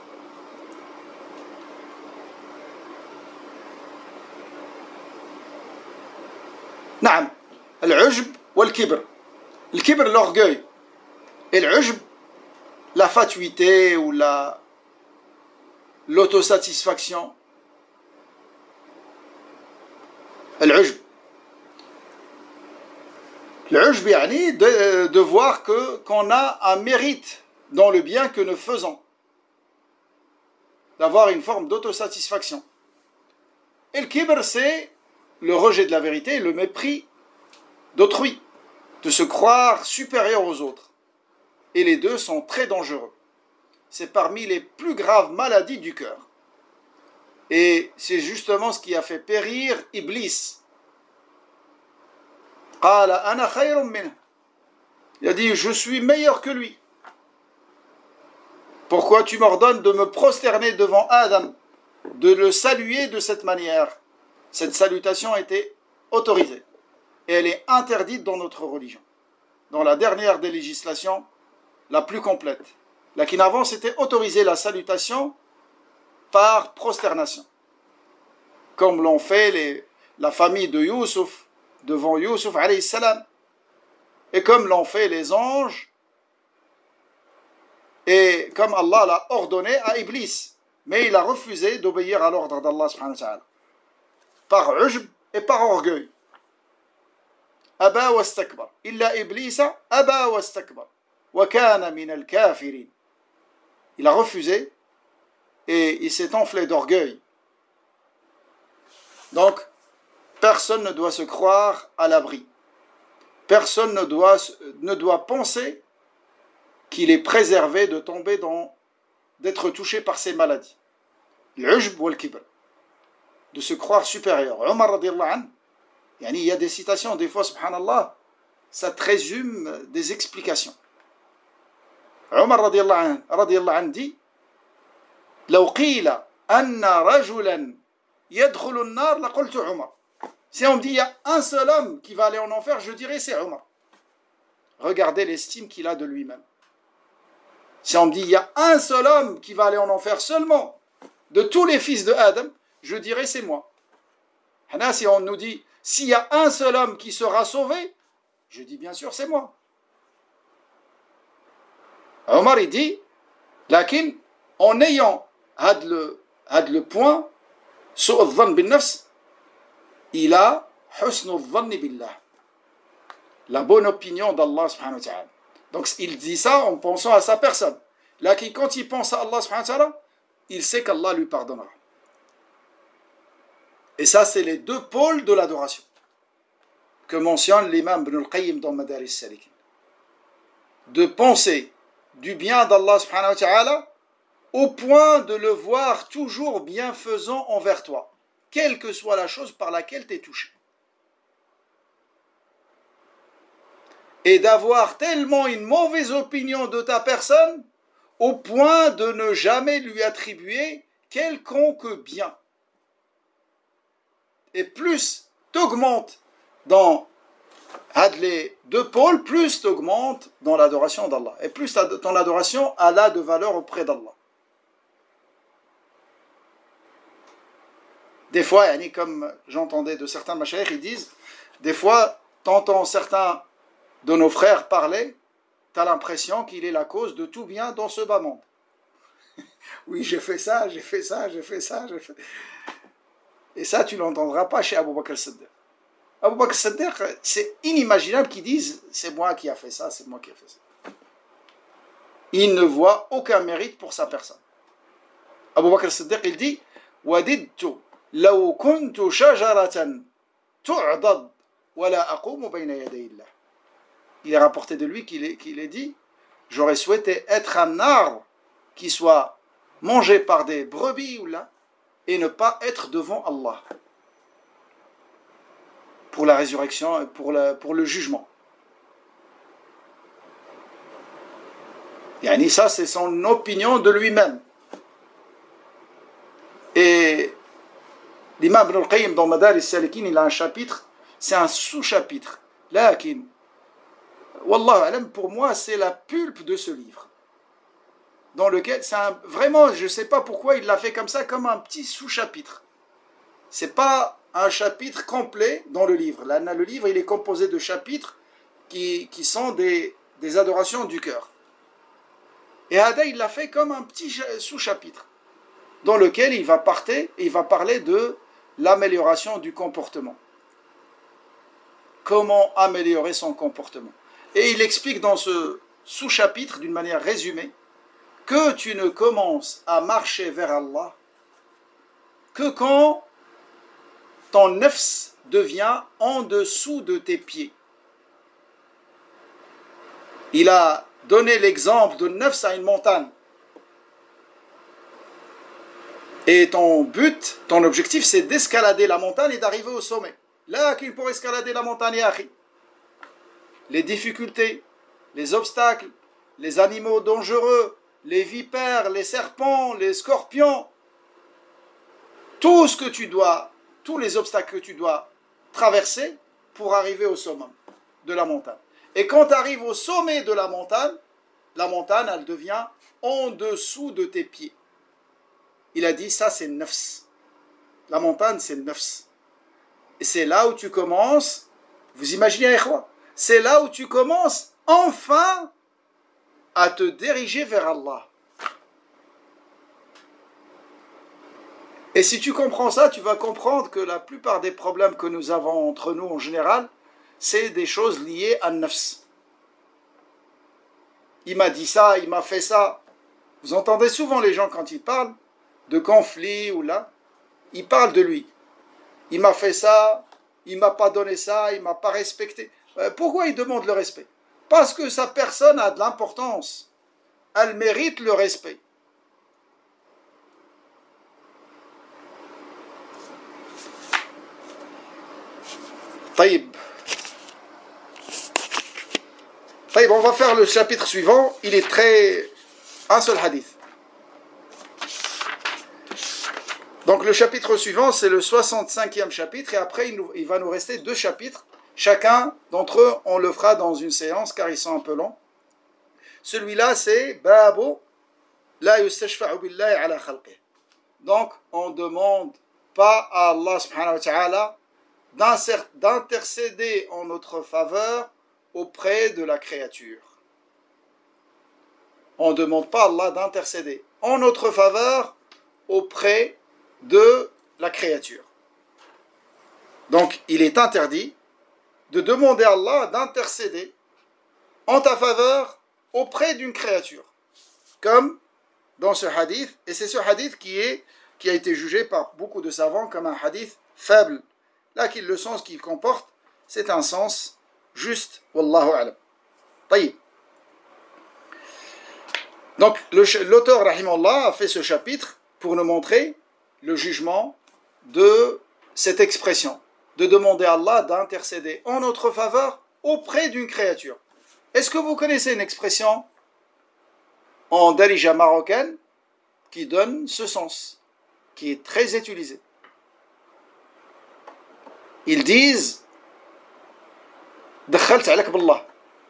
Speaker 1: نعم العجب والكبر. الكبر l'orgueil et l'ujb la fatuité ou la l'autosatisfaction. العجب العجب يعني de, de voir que qu'on a un mérite dans le bien que nous faisons, d'avoir une forme d'autosatisfaction. Et le kibr, c'est le rejet de la vérité, le mépris d'autrui, de se croire supérieur aux autres. Et les deux sont très dangereux. C'est parmi les plus graves maladies du cœur. Et c'est justement ce qui a fait périr Iblis. قال أنا خير منه. Il a dit, je suis meilleur que lui. Pourquoi tu m'ordonnes de me prosterner devant Adam, de le saluer de cette manière? Cette salutation a été autorisée et elle est interdite dans notre religion. Dans la dernière des législations, la plus complète. Laquelle avant, c'était autoriser la salutation par prosternation. Comme l'ont fait les, la famille de Youssouf devant Youssouf alayhi salam. Et comme l'ont fait les anges. Et comme Allah l'a ordonné à Iblis. Mais il a refusé d'obéir à l'ordre d'Allah subhanahu wa ta'ala. Par ujb et par orgueil. Aba wa stakbar. Illa Iblisa aba wa stakbar. Wa kana min al-kafirin. Il a refusé et il s'est enflé d'orgueil. Donc, personne ne doit se croire à l'abri. Personne ne doit, ne doit penser qu'il est préservé de tomber dans, d'être touché par ces maladies. L'ujb ou al-kibr. De se croire supérieur. Omar radiallahu anhu, il y a des citations, des fois, subhanallah, ça te résume des explications. Omar radiallahu anhu dit لو قيل أن رجلا يدخل النار لقلت عمر. Si on me dit il y a un seul homme qui va aller en enfer, je dirais c'est Omar. Regardez l'estime qu'il a de lui-même. Si on me dit il y a un seul homme qui va aller en enfer seulement de tous les fils de Adam, je dirais c'est moi. Si on nous dit, s'il y a un seul homme qui sera sauvé, je dis bien sûr c'est moi. Omar il dit, lakin, en ayant had le, had le point, su'u dhann bin nafs, il a husnu dhanni billah, la bonne opinion d'Allah subhanahu wa ta'ala. Donc il dit ça en pensant à sa personne. Lakin quand il pense à Allah subhanahu wa ta'ala, il sait qu'Allah lui pardonnera. Et ça, c'est les deux pôles de l'adoration que mentionne l'imam Ibn al-Qayyim dans Madaris Salikin. De penser du bien d'Allah subhanahu wa ta'ala au point de le voir toujours bienfaisant envers toi, quelle que soit la chose par laquelle tu es touché. Et d'avoir tellement une mauvaise opinion de ta personne au point de ne jamais lui attribuer quelconque bien. Et plus t'augmentes dans les deux pôles, plus t'augmentes dans l'adoration d'Allah. Et plus ton adoration a là de valeur auprès d'Allah. Des fois, comme j'entendais de certains mashayikh, ils disent, des fois, t'entends certains de nos frères parler, t'as l'impression qu'il est la cause de tout bien dans ce bas monde. Oui, j'ai fait ça, j'ai fait ça, j'ai fait ça, j'ai fait... Et ça, tu ne l'entendras pas chez Abu Bakr al-Siddiq. Abu Bakr al-Siddiq, c'est inimaginable qu'ils disent « c'est moi qui a fait ça, c'est moi qui a fait ça ». Il ne voit aucun mérite pour sa personne. Abu Bakr al-Siddiq, il dit « Wadidtu law kuntu shajaratan tu'dad wa la aqumu bayna yaday Allah ». Il est rapporté de lui qu'il est, qu'il est dit « J'aurais souhaité être un arbre qui soit mangé par des brebis ou là, et ne pas être devant Allah pour la résurrection et pour, la, pour le jugement. » Yani ça, c'est son opinion de lui-même. Et l'imam Ibn al-Qayyim dans Madaris Salikin, il a un chapitre, c'est un sous-chapitre. Lakin, Wallahu alam, pour moi, c'est la pulpe de ce livre. Dans lequel, c'est un, vraiment, je ne sais pas pourquoi il l'a fait comme ça, comme un petit sous-chapitre. Ce n'est pas un chapitre complet dans le livre. Là, le livre, il est composé de chapitres qui, qui sont des, des adorations du cœur. Et Hada, il l'a fait comme un petit sous-chapitre, dans lequel il va, parter, il va parler de l'amélioration du comportement. Comment améliorer son comportement. Et il explique dans ce sous-chapitre, d'une manière résumée, que tu ne commences à marcher vers Allah que quand ton nafs devient en dessous de tes pieds. Il a donné l'exemple de nafs à une montagne. Et ton but, ton objectif, c'est d'escalader la montagne et d'arriver au sommet. Là, qu'il pour escalader la montagne, les difficultés, les obstacles, les animaux dangereux, les vipères, les serpents, les scorpions, tout ce que tu dois, tous les obstacles que tu dois traverser pour arriver au sommet de la montagne. Et quand tu arrives au sommet de la montagne, la montagne, elle devient en dessous de tes pieds. Il a dit, ça c'est nafs. La montagne, c'est nafs. Et c'est là où tu commences, vous imaginez, c'est là où tu commences enfin à te diriger vers Allah. Et si tu comprends ça, tu vas comprendre que la plupart des problèmes que nous avons entre nous en général, c'est des choses liées à nafs. Il m'a dit ça, il m'a fait ça. Vous entendez souvent les gens quand ils parlent de conflits ou là, ils parlent de lui. Il m'a fait ça, il ne m'a pas donné ça, il ne m'a pas respecté. Pourquoi il demande le respect? Parce que sa personne a de l'importance. Elle mérite le respect. Taïb. Taïb, on va faire le chapitre suivant. Il est très... un seul hadith. Donc le chapitre suivant, c'est le soixante-cinquième chapitre. Et après, il, nous, il va nous rester deux chapitres. Chacun d'entre eux, on le fera dans une séance, car ils sont un peu longs. Celui-là, c'est Babo la yustashfa'u billahi ala khalqih. Donc, on demande pas à Allah subhanahu wa ta'ala d'intercéder en notre faveur auprès de la créature. On ne demande pas à Allah d'intercéder en notre faveur auprès de la créature. Donc, il est interdit de demander à Allah d'intercéder en ta faveur auprès d'une créature. Comme dans ce hadith, et c'est ce hadith qui, est, qui a été jugé par beaucoup de savants comme un hadith faible. Là, le sens qu'il comporte, c'est un sens juste. Wallahu a'lam. Taïb. Donc, l'auteur, rahimahullah, a fait ce chapitre pour nous montrer le jugement de cette expression, de demander à Allah d'intercéder en notre faveur auprès d'une créature. Est-ce que vous connaissez une expression en darija marocaine qui donne ce sens, qui est très utilisée? Ils disent « Dakhalt alak billah ».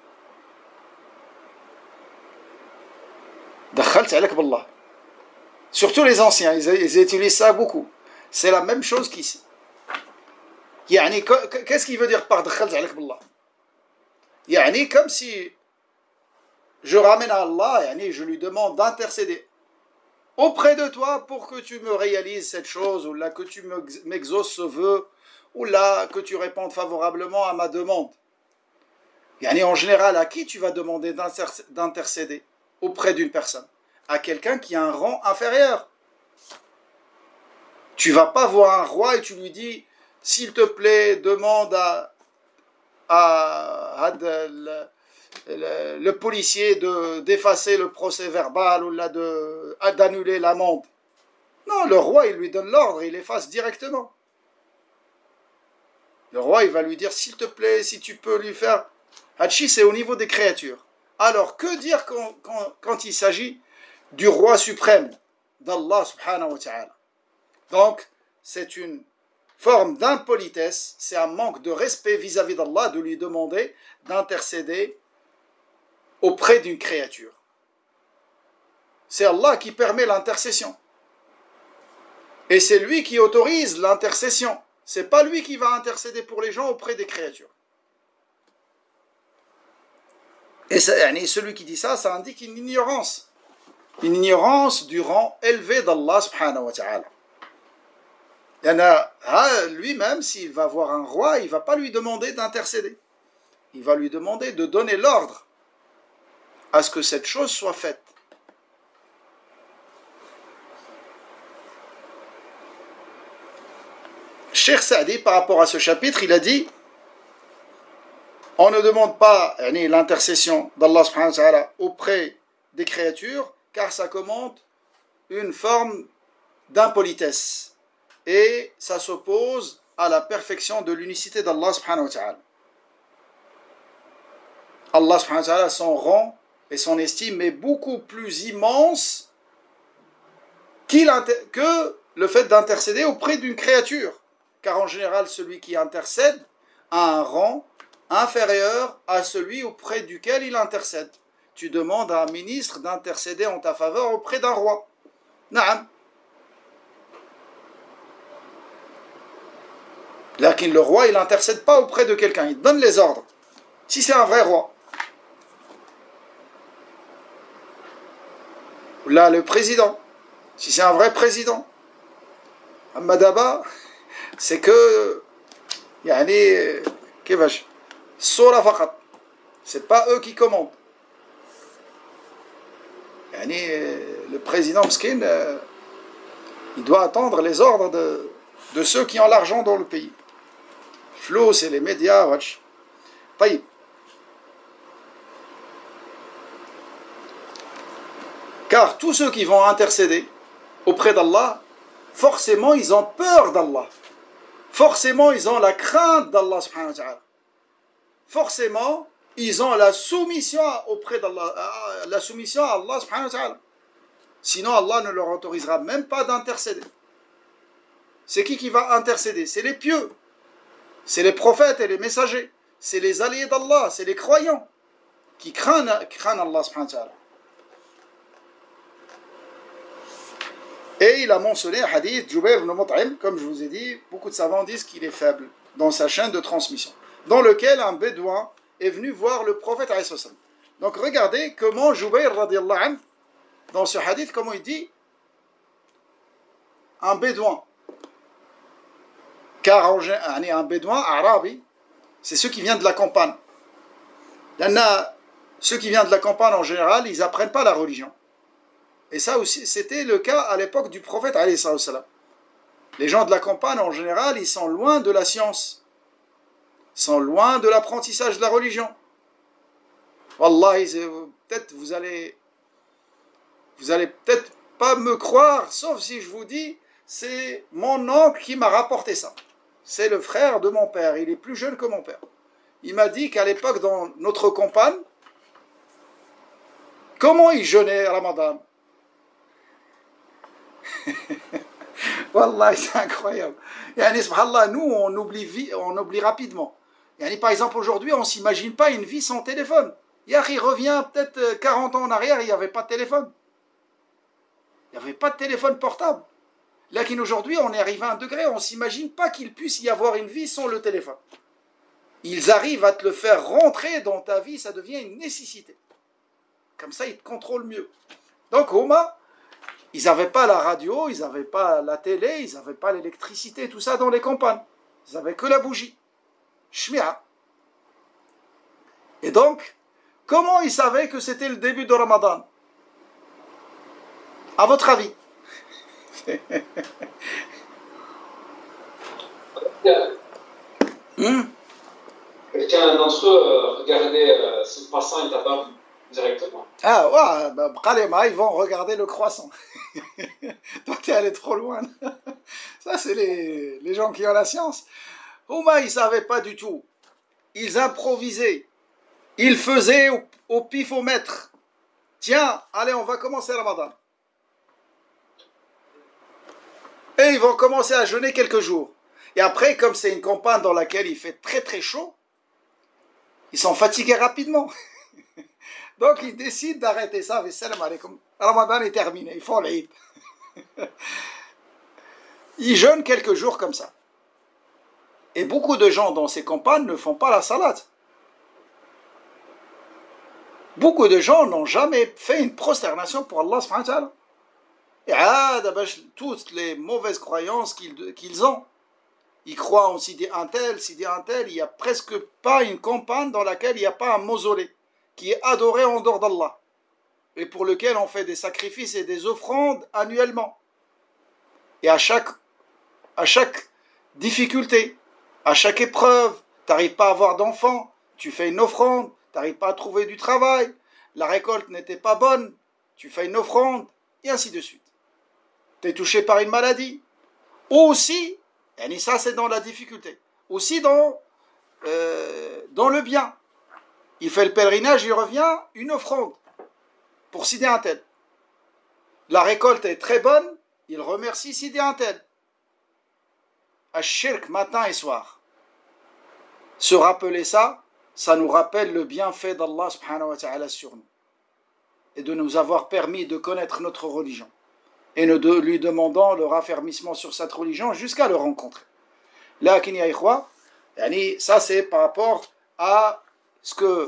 Speaker 1: Dakhalt alak billah. Surtout les anciens, ils, ils utilisent ça beaucoup. C'est la même chose qu'ici. Yani, qu'est-ce qu'il veut dire par Dakhalt alak billah? Yani, comme si je ramène à Allah, yani, je lui demande d'intercéder auprès de toi pour que tu me réalises cette chose, ou là que tu m'exauces ce vœu, ou là que tu répondes favorablement à ma demande. Yani, en général, à qui tu vas demander d'intercéder auprès d'une personne? À quelqu'un qui a un rang inférieur. Tu vas pas voir un roi et tu lui dis, s'il te plaît, demande à, à, à de, le, le, le policier de, d'effacer le procès verbal ou là de, d'annuler l'amende. Non, le roi, il lui donne l'ordre, il efface directement. Le roi, il va lui dire, s'il te plaît, si tu peux lui faire... Hachi, c'est au niveau des créatures. Alors, que dire quand, quand, quand il s'agit du roi suprême, d'Allah subhanahu wa ta'ala? Donc, c'est une forme d'impolitesse, c'est un manque de respect vis-à-vis d'Allah de lui demander d'intercéder auprès d'une créature. C'est Allah qui permet l'intercession. Et c'est lui qui autorise l'intercession. C'est pas lui qui va intercéder pour les gens auprès des créatures. Et ça, celui qui dit ça, ça indique une ignorance. Une ignorance du rang élevé d'Allah subhanahu wa ta'ala. Lui-même, s'il va voir un roi, il ne va pas lui demander d'intercéder. Il va lui demander de donner l'ordre à ce que cette chose soit faite. Cheikh Saadi, par rapport à ce chapitre, il a dit: on ne demande pas l'intercession d'Allah subhanahu wa ta'ala auprès des créatures, car ça commande une forme d'impolitesse. Et ça s'oppose à la perfection de l'unicité d'Allah subhanahu wa ta'ala. Allah subhanahu wa ta'ala, son rang et son estime est beaucoup plus immense que le fait d'intercéder auprès d'une créature. Car en général, celui qui intercède a un rang inférieur à celui auprès duquel il intercède. Tu demandes à un ministre d'intercéder en ta faveur auprès d'un roi. Naam. Là, le roi, il n'intercède pas auprès de quelqu'un, il donne les ordres. Si c'est un vrai roi. Là, le président. Si c'est un vrai président. Ahmadaba, c'est que... Yani, كيفاش الصورة فقط. C'est pas eux qui commandent. Yani, le président Mskin, euh, il doit attendre les ordres de, de ceux qui ont l'argent dans le pays. Flou, c'est les médias. Taïb. Car tous ceux qui vont intercéder auprès d'Allah, forcément ils ont peur d'Allah. Forcément ils ont la crainte d'Allah subhanahu wa ta'ala. Forcément ils ont la soumission auprès d'Allah, la soumission à Allah subhanahu wa ta'ala. Sinon Allah ne leur autorisera même pas d'intercéder. C'est qui qui va intercéder? C'est les pieux. C'est les prophètes et les messagers. C'est les alliés d'Allah, c'est les croyants qui craignent, craignent Allah subhanahu wa ta'ala. Et il a mentionné un hadith, Jubayr ibn Mut'im, comme je vous ai dit, beaucoup de savants disent qu'il est faible dans sa chaîne de transmission, dans lequel un bédouin est venu voir le prophète alayhi salam. Donc regardez comment Jubayr radiallahu anhu, dans ce hadith, comment il dit un bédouin. Car un bédouin arabi, c'est ceux qui viennent de la campagne. Il y en a, ceux qui viennent de la campagne en général, ils n'apprennent pas la religion. Et ça aussi, c'était le cas à l'époque du prophète alayhi salam. Les gens de la campagne en général, ils sont loin de la science. Ils sont loin de l'apprentissage de la religion. Wallahi, peut-être vous allez vous allez peut-être pas me croire, sauf si je vous dis, c'est mon oncle qui m'a rapporté ça. C'est le frère de mon père, il est plus jeune que mon père. Il m'a dit qu'à l'époque, dans notre campagne, comment ils jeûnaient Ramadan. Wallah, c'est incroyable. Yani, subhanallah, nous, on oublie, on oublie rapidement. Yani, par exemple, aujourd'hui, on ne s'imagine pas une vie sans téléphone. Yahri revient peut-être quarante ans en arrière, il n'y avait pas de téléphone. Il n'y avait pas de téléphone portable. Là, aujourd'hui, on est arrivé à un degré, on ne s'imagine pas qu'il puisse y avoir une vie sans le téléphone. Ils arrivent à te le faire rentrer dans ta vie, ça devient une nécessité. Comme ça, ils te contrôlent mieux. Donc, Homa, ils n'avaient pas la radio, ils n'avaient pas la télé, ils n'avaient pas l'électricité, tout ça dans les campagnes. Ils n'avaient que la bougie. Shmi'a. Et donc, comment ils savaient que c'était le début de Ramadan? À votre avis? hmm?
Speaker 2: Quelqu'un d'entre eux regardait euh, son croissant et tabac directement.
Speaker 1: Ah ouais, bah, Khalema, ils vont regarder le croissant. Toi, t'es allé trop loin. Ça, c'est les, les gens qui ont la science. Ouma, ils ne savaient pas du tout. Ils improvisaient. Ils faisaient au, au pifomètre. Tiens, allez, on va commencer Ramadan. Et ils vont commencer à jeûner quelques jours. Et après, comme c'est une campagne dans laquelle il fait très très chaud, ils sont fatigués rapidement. Donc ils décident d'arrêter ça. Salam alaikum. Ramadan est terminé, ils font l'Eid. Ils jeûnent quelques jours comme ça. Et beaucoup de gens dans ces campagnes ne font pas la salade. Beaucoup de gens n'ont jamais fait une prosternation pour Allah subhanahu wa ta'ala. Et ah, toutes les mauvaises croyances qu'ils, qu'ils ont. Ils croient en Sidi un tel, Sidi un tel, il n'y a presque pas une campagne dans laquelle il n'y a pas un mausolée qui est adoré en dehors d'Allah et pour lequel on fait des sacrifices et des offrandes annuellement. Et à chaque, à chaque difficulté, à chaque épreuve, tu n'arrives pas à avoir d'enfant, tu fais une offrande, tu n'arrives pas à trouver du travail, la récolte n'était pas bonne, tu fais une offrande, et ainsi de suite. Tu es touché par une maladie, ou aussi, et ça c'est dans la difficulté, aussi dans, euh, dans le bien. Il fait le pèlerinage, il revient, une offrande pour Sidi un tel. La récolte est très bonne, il remercie Sidi un tel. Ash-shirk matin et soir. Se rappeler ça, ça nous rappelle le bienfait d'Allah subhanahu wa ta'ala sur nous. Et de nous avoir permis de connaître notre religion. Et nous de lui demandant le raffermissement sur cette religion jusqu'à le rencontrer. Lakin ya ikhwa, ça c'est par rapport à ce que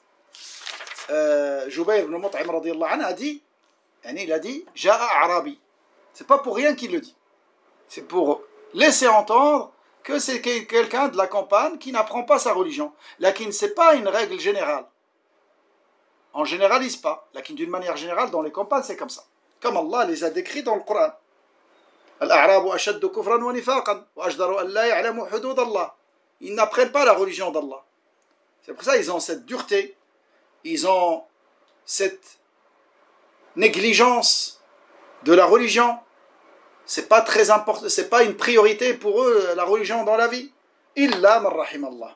Speaker 1: euh, Jubayr ibn Mut'im radiyallahu anhu a dit. Il a dit Ja'a Arabi. C'est pas pour rien qu'il le dit. C'est pour laisser entendre que c'est quelqu'un de la campagne qui n'apprend pas sa religion. Lakin c'est pas une règle générale. On généralise pas. Lakin d'une manière générale, dans les campagnes, c'est comme ça. Comme Allah les a décrits dans le Coran. Al-A'rabu ashaddu kufran wa nifaqan wa ajdaru an la ya'lamu hudud Allah. Ils n'apprennent pas la religion d'Allah. C'est pour ça qu'ils ont cette dureté, ils ont cette négligence de la religion. C'est pas très important, c'est pas une priorité pour eux la religion dans la vie. Illa man rahim Allah.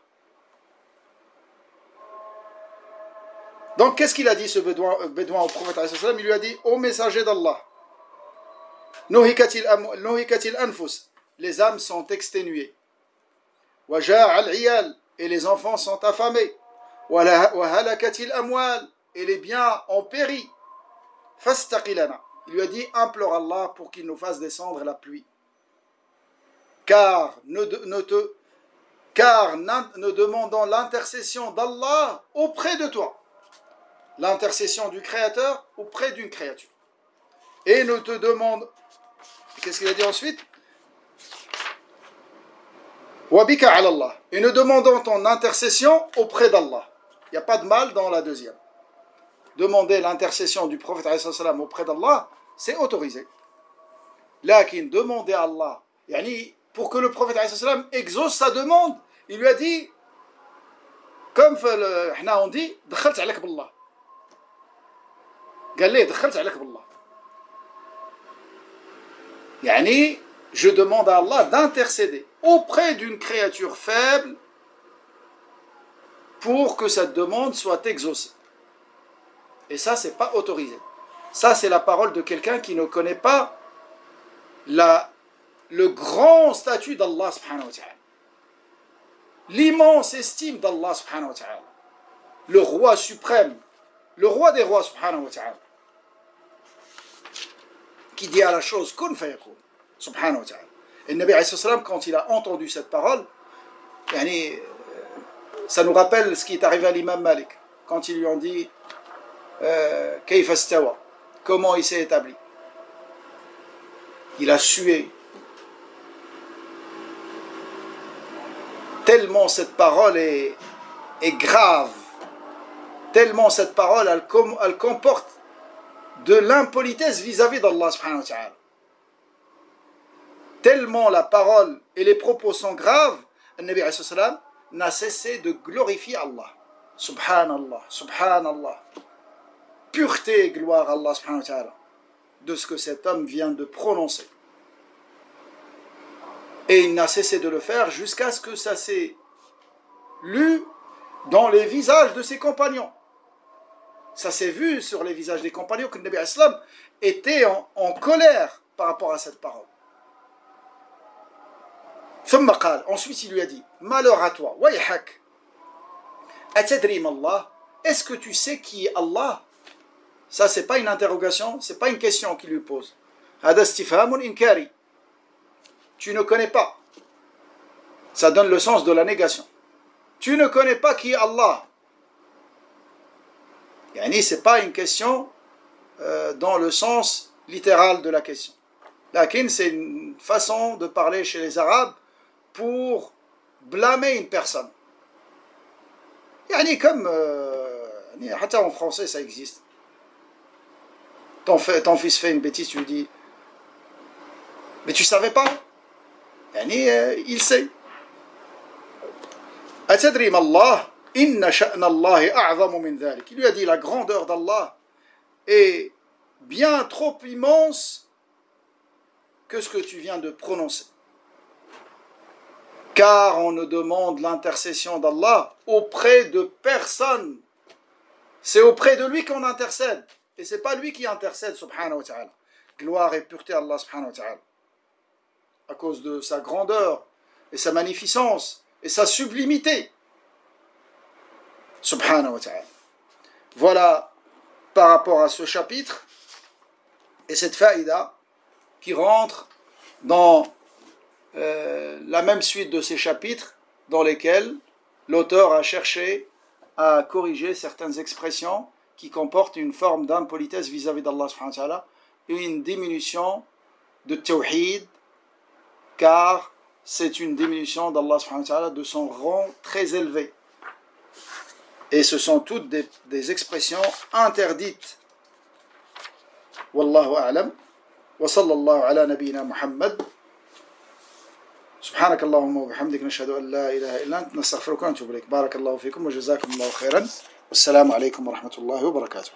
Speaker 1: Donc qu'est-ce qu'il a dit ce bédouin, bédouin au prophète alayhi salam? Il lui a dit: ô messager d'Allah, nuhikatil anfus, les âmes sont exténuées. Wa ja'a al-iyal, et les enfants sont affamés. Wa halakatil amwal, et les biens ont péri. Fastaqilana, Il lui a dit, implore Allah pour qu'il nous fasse descendre la pluie. Car ne, ne, te, car ne demandons l'intercession d'Allah auprès de toi. L'intercession du Créateur auprès d'une créature. Et ne te demande... Qu'est-ce qu'il a dit ensuite? Wabika ala Allah. Et ne demandons ton intercession auprès d'Allah. Il n'y a pas de mal dans la deuxième. Demander l'intercession du prophète auprès d'Allah, c'est autorisé. Lakin, demander à Allah, yani, pour que le prophète exauce sa demande, il lui a dit, comme on dit, دخلت عليك بالله. قال لي دخلت عليك بالله. Yani, je demande à Allah d'intercéder auprès d'une créature faible pour que cette demande soit exaucée. Et ça, c'est pas autorisé. Ça, c'est la parole de quelqu'un qui ne connaît pas la, le grand statut d'Allah subhanahu wa ta'ala. L'immense estime d'Allah subhanahu wa ta'ala. Le roi suprême, le roi des rois subhanahu wa ta'ala. Qui dit à la chose kun fayakun, subhanahu wa ta'ala. Et le Nabi alayhi salam, quand il a entendu cette parole, yani, ça nous rappelle ce qui est arrivé à l'imam Malik, quand ils lui ont dit euh, Kayfa stawa, comment il s'est établi. Il a sué. Tellement cette parole est, est grave, tellement cette parole, elle, com, elle comporte de l'impolitesse vis-à-vis d'Allah subhanahu wa ta'ala. Tellement la parole et les propos sont graves, le Nabi alayhi salam n'a cessé de glorifier Allah. Subhanallah, subhanallah. Pureté et gloire à Allah subhanahu wa ta'ala de ce que cet homme vient de prononcer. Et il n'a cessé de le faire jusqu'à ce que ça s'est lu dans les visages de ses compagnons. Ça s'est vu sur les visages des compagnons que le Nabi Islam était en, en colère par rapport à cette parole. Ensuite, il lui a dit, malheur à toi, wayhak, atadri Allah, est-ce que tu sais qui est Allah? Ça, c'est pas une interrogation, c'est pas une question qu'il lui pose. Hada istifhamun inkari. Tu ne connais pas. Ça donne le sens de la négation. Tu ne connais pas qui est Allah. Yani, c'est pas une question euh, dans le sens littéral de la question. Lakin, c'est une façon de parler chez les Arabes pour blâmer une personne. Yani, comme euh, en français, ça existe. Ton, fait, ton fils fait une bêtise, tu lui dis, mais tu savais pas? Yani, euh, il sait. Atadri Allah, inna sha'na Allahi a'zamu min dhalik. Il lui a dit, la grandeur d'Allah est bien trop immense que ce que tu viens de prononcer. Car on ne demande l'intercession d'Allah auprès de personne. C'est auprès de lui qu'on intercède. Et ce n'est pas lui qui intercède, subhanahu wa ta'ala. Gloire et pureté à Allah, subhanahu wa ta'ala. À cause de sa grandeur et sa magnificence et sa sublimité. Subhanahu wa ta'ala. Voilà par rapport à ce chapitre et cette faïda qui rentre dans euh, la même suite de ces chapitres dans lesquels l'auteur a cherché à corriger certaines expressions qui comportent une forme d'impolitesse vis-à-vis d'Allah subhanahu wa ta'ala et une diminution de tawhid, car c'est une diminution d'Allah subhanahu wa ta'ala de son rang très élevé. Et ce sont toutes des, des expressions interdites. Wallahu a'lam. Wa sallallahu ala nabiyyina Muhammad. سبحانك اللهم وبحمدك نشهد أن لا إله إلا أنت نستغفرك ونتوب إليك بارك الله فيكم وجزاكم الله خيرا والسلام عليكم ورحمة الله وبركاته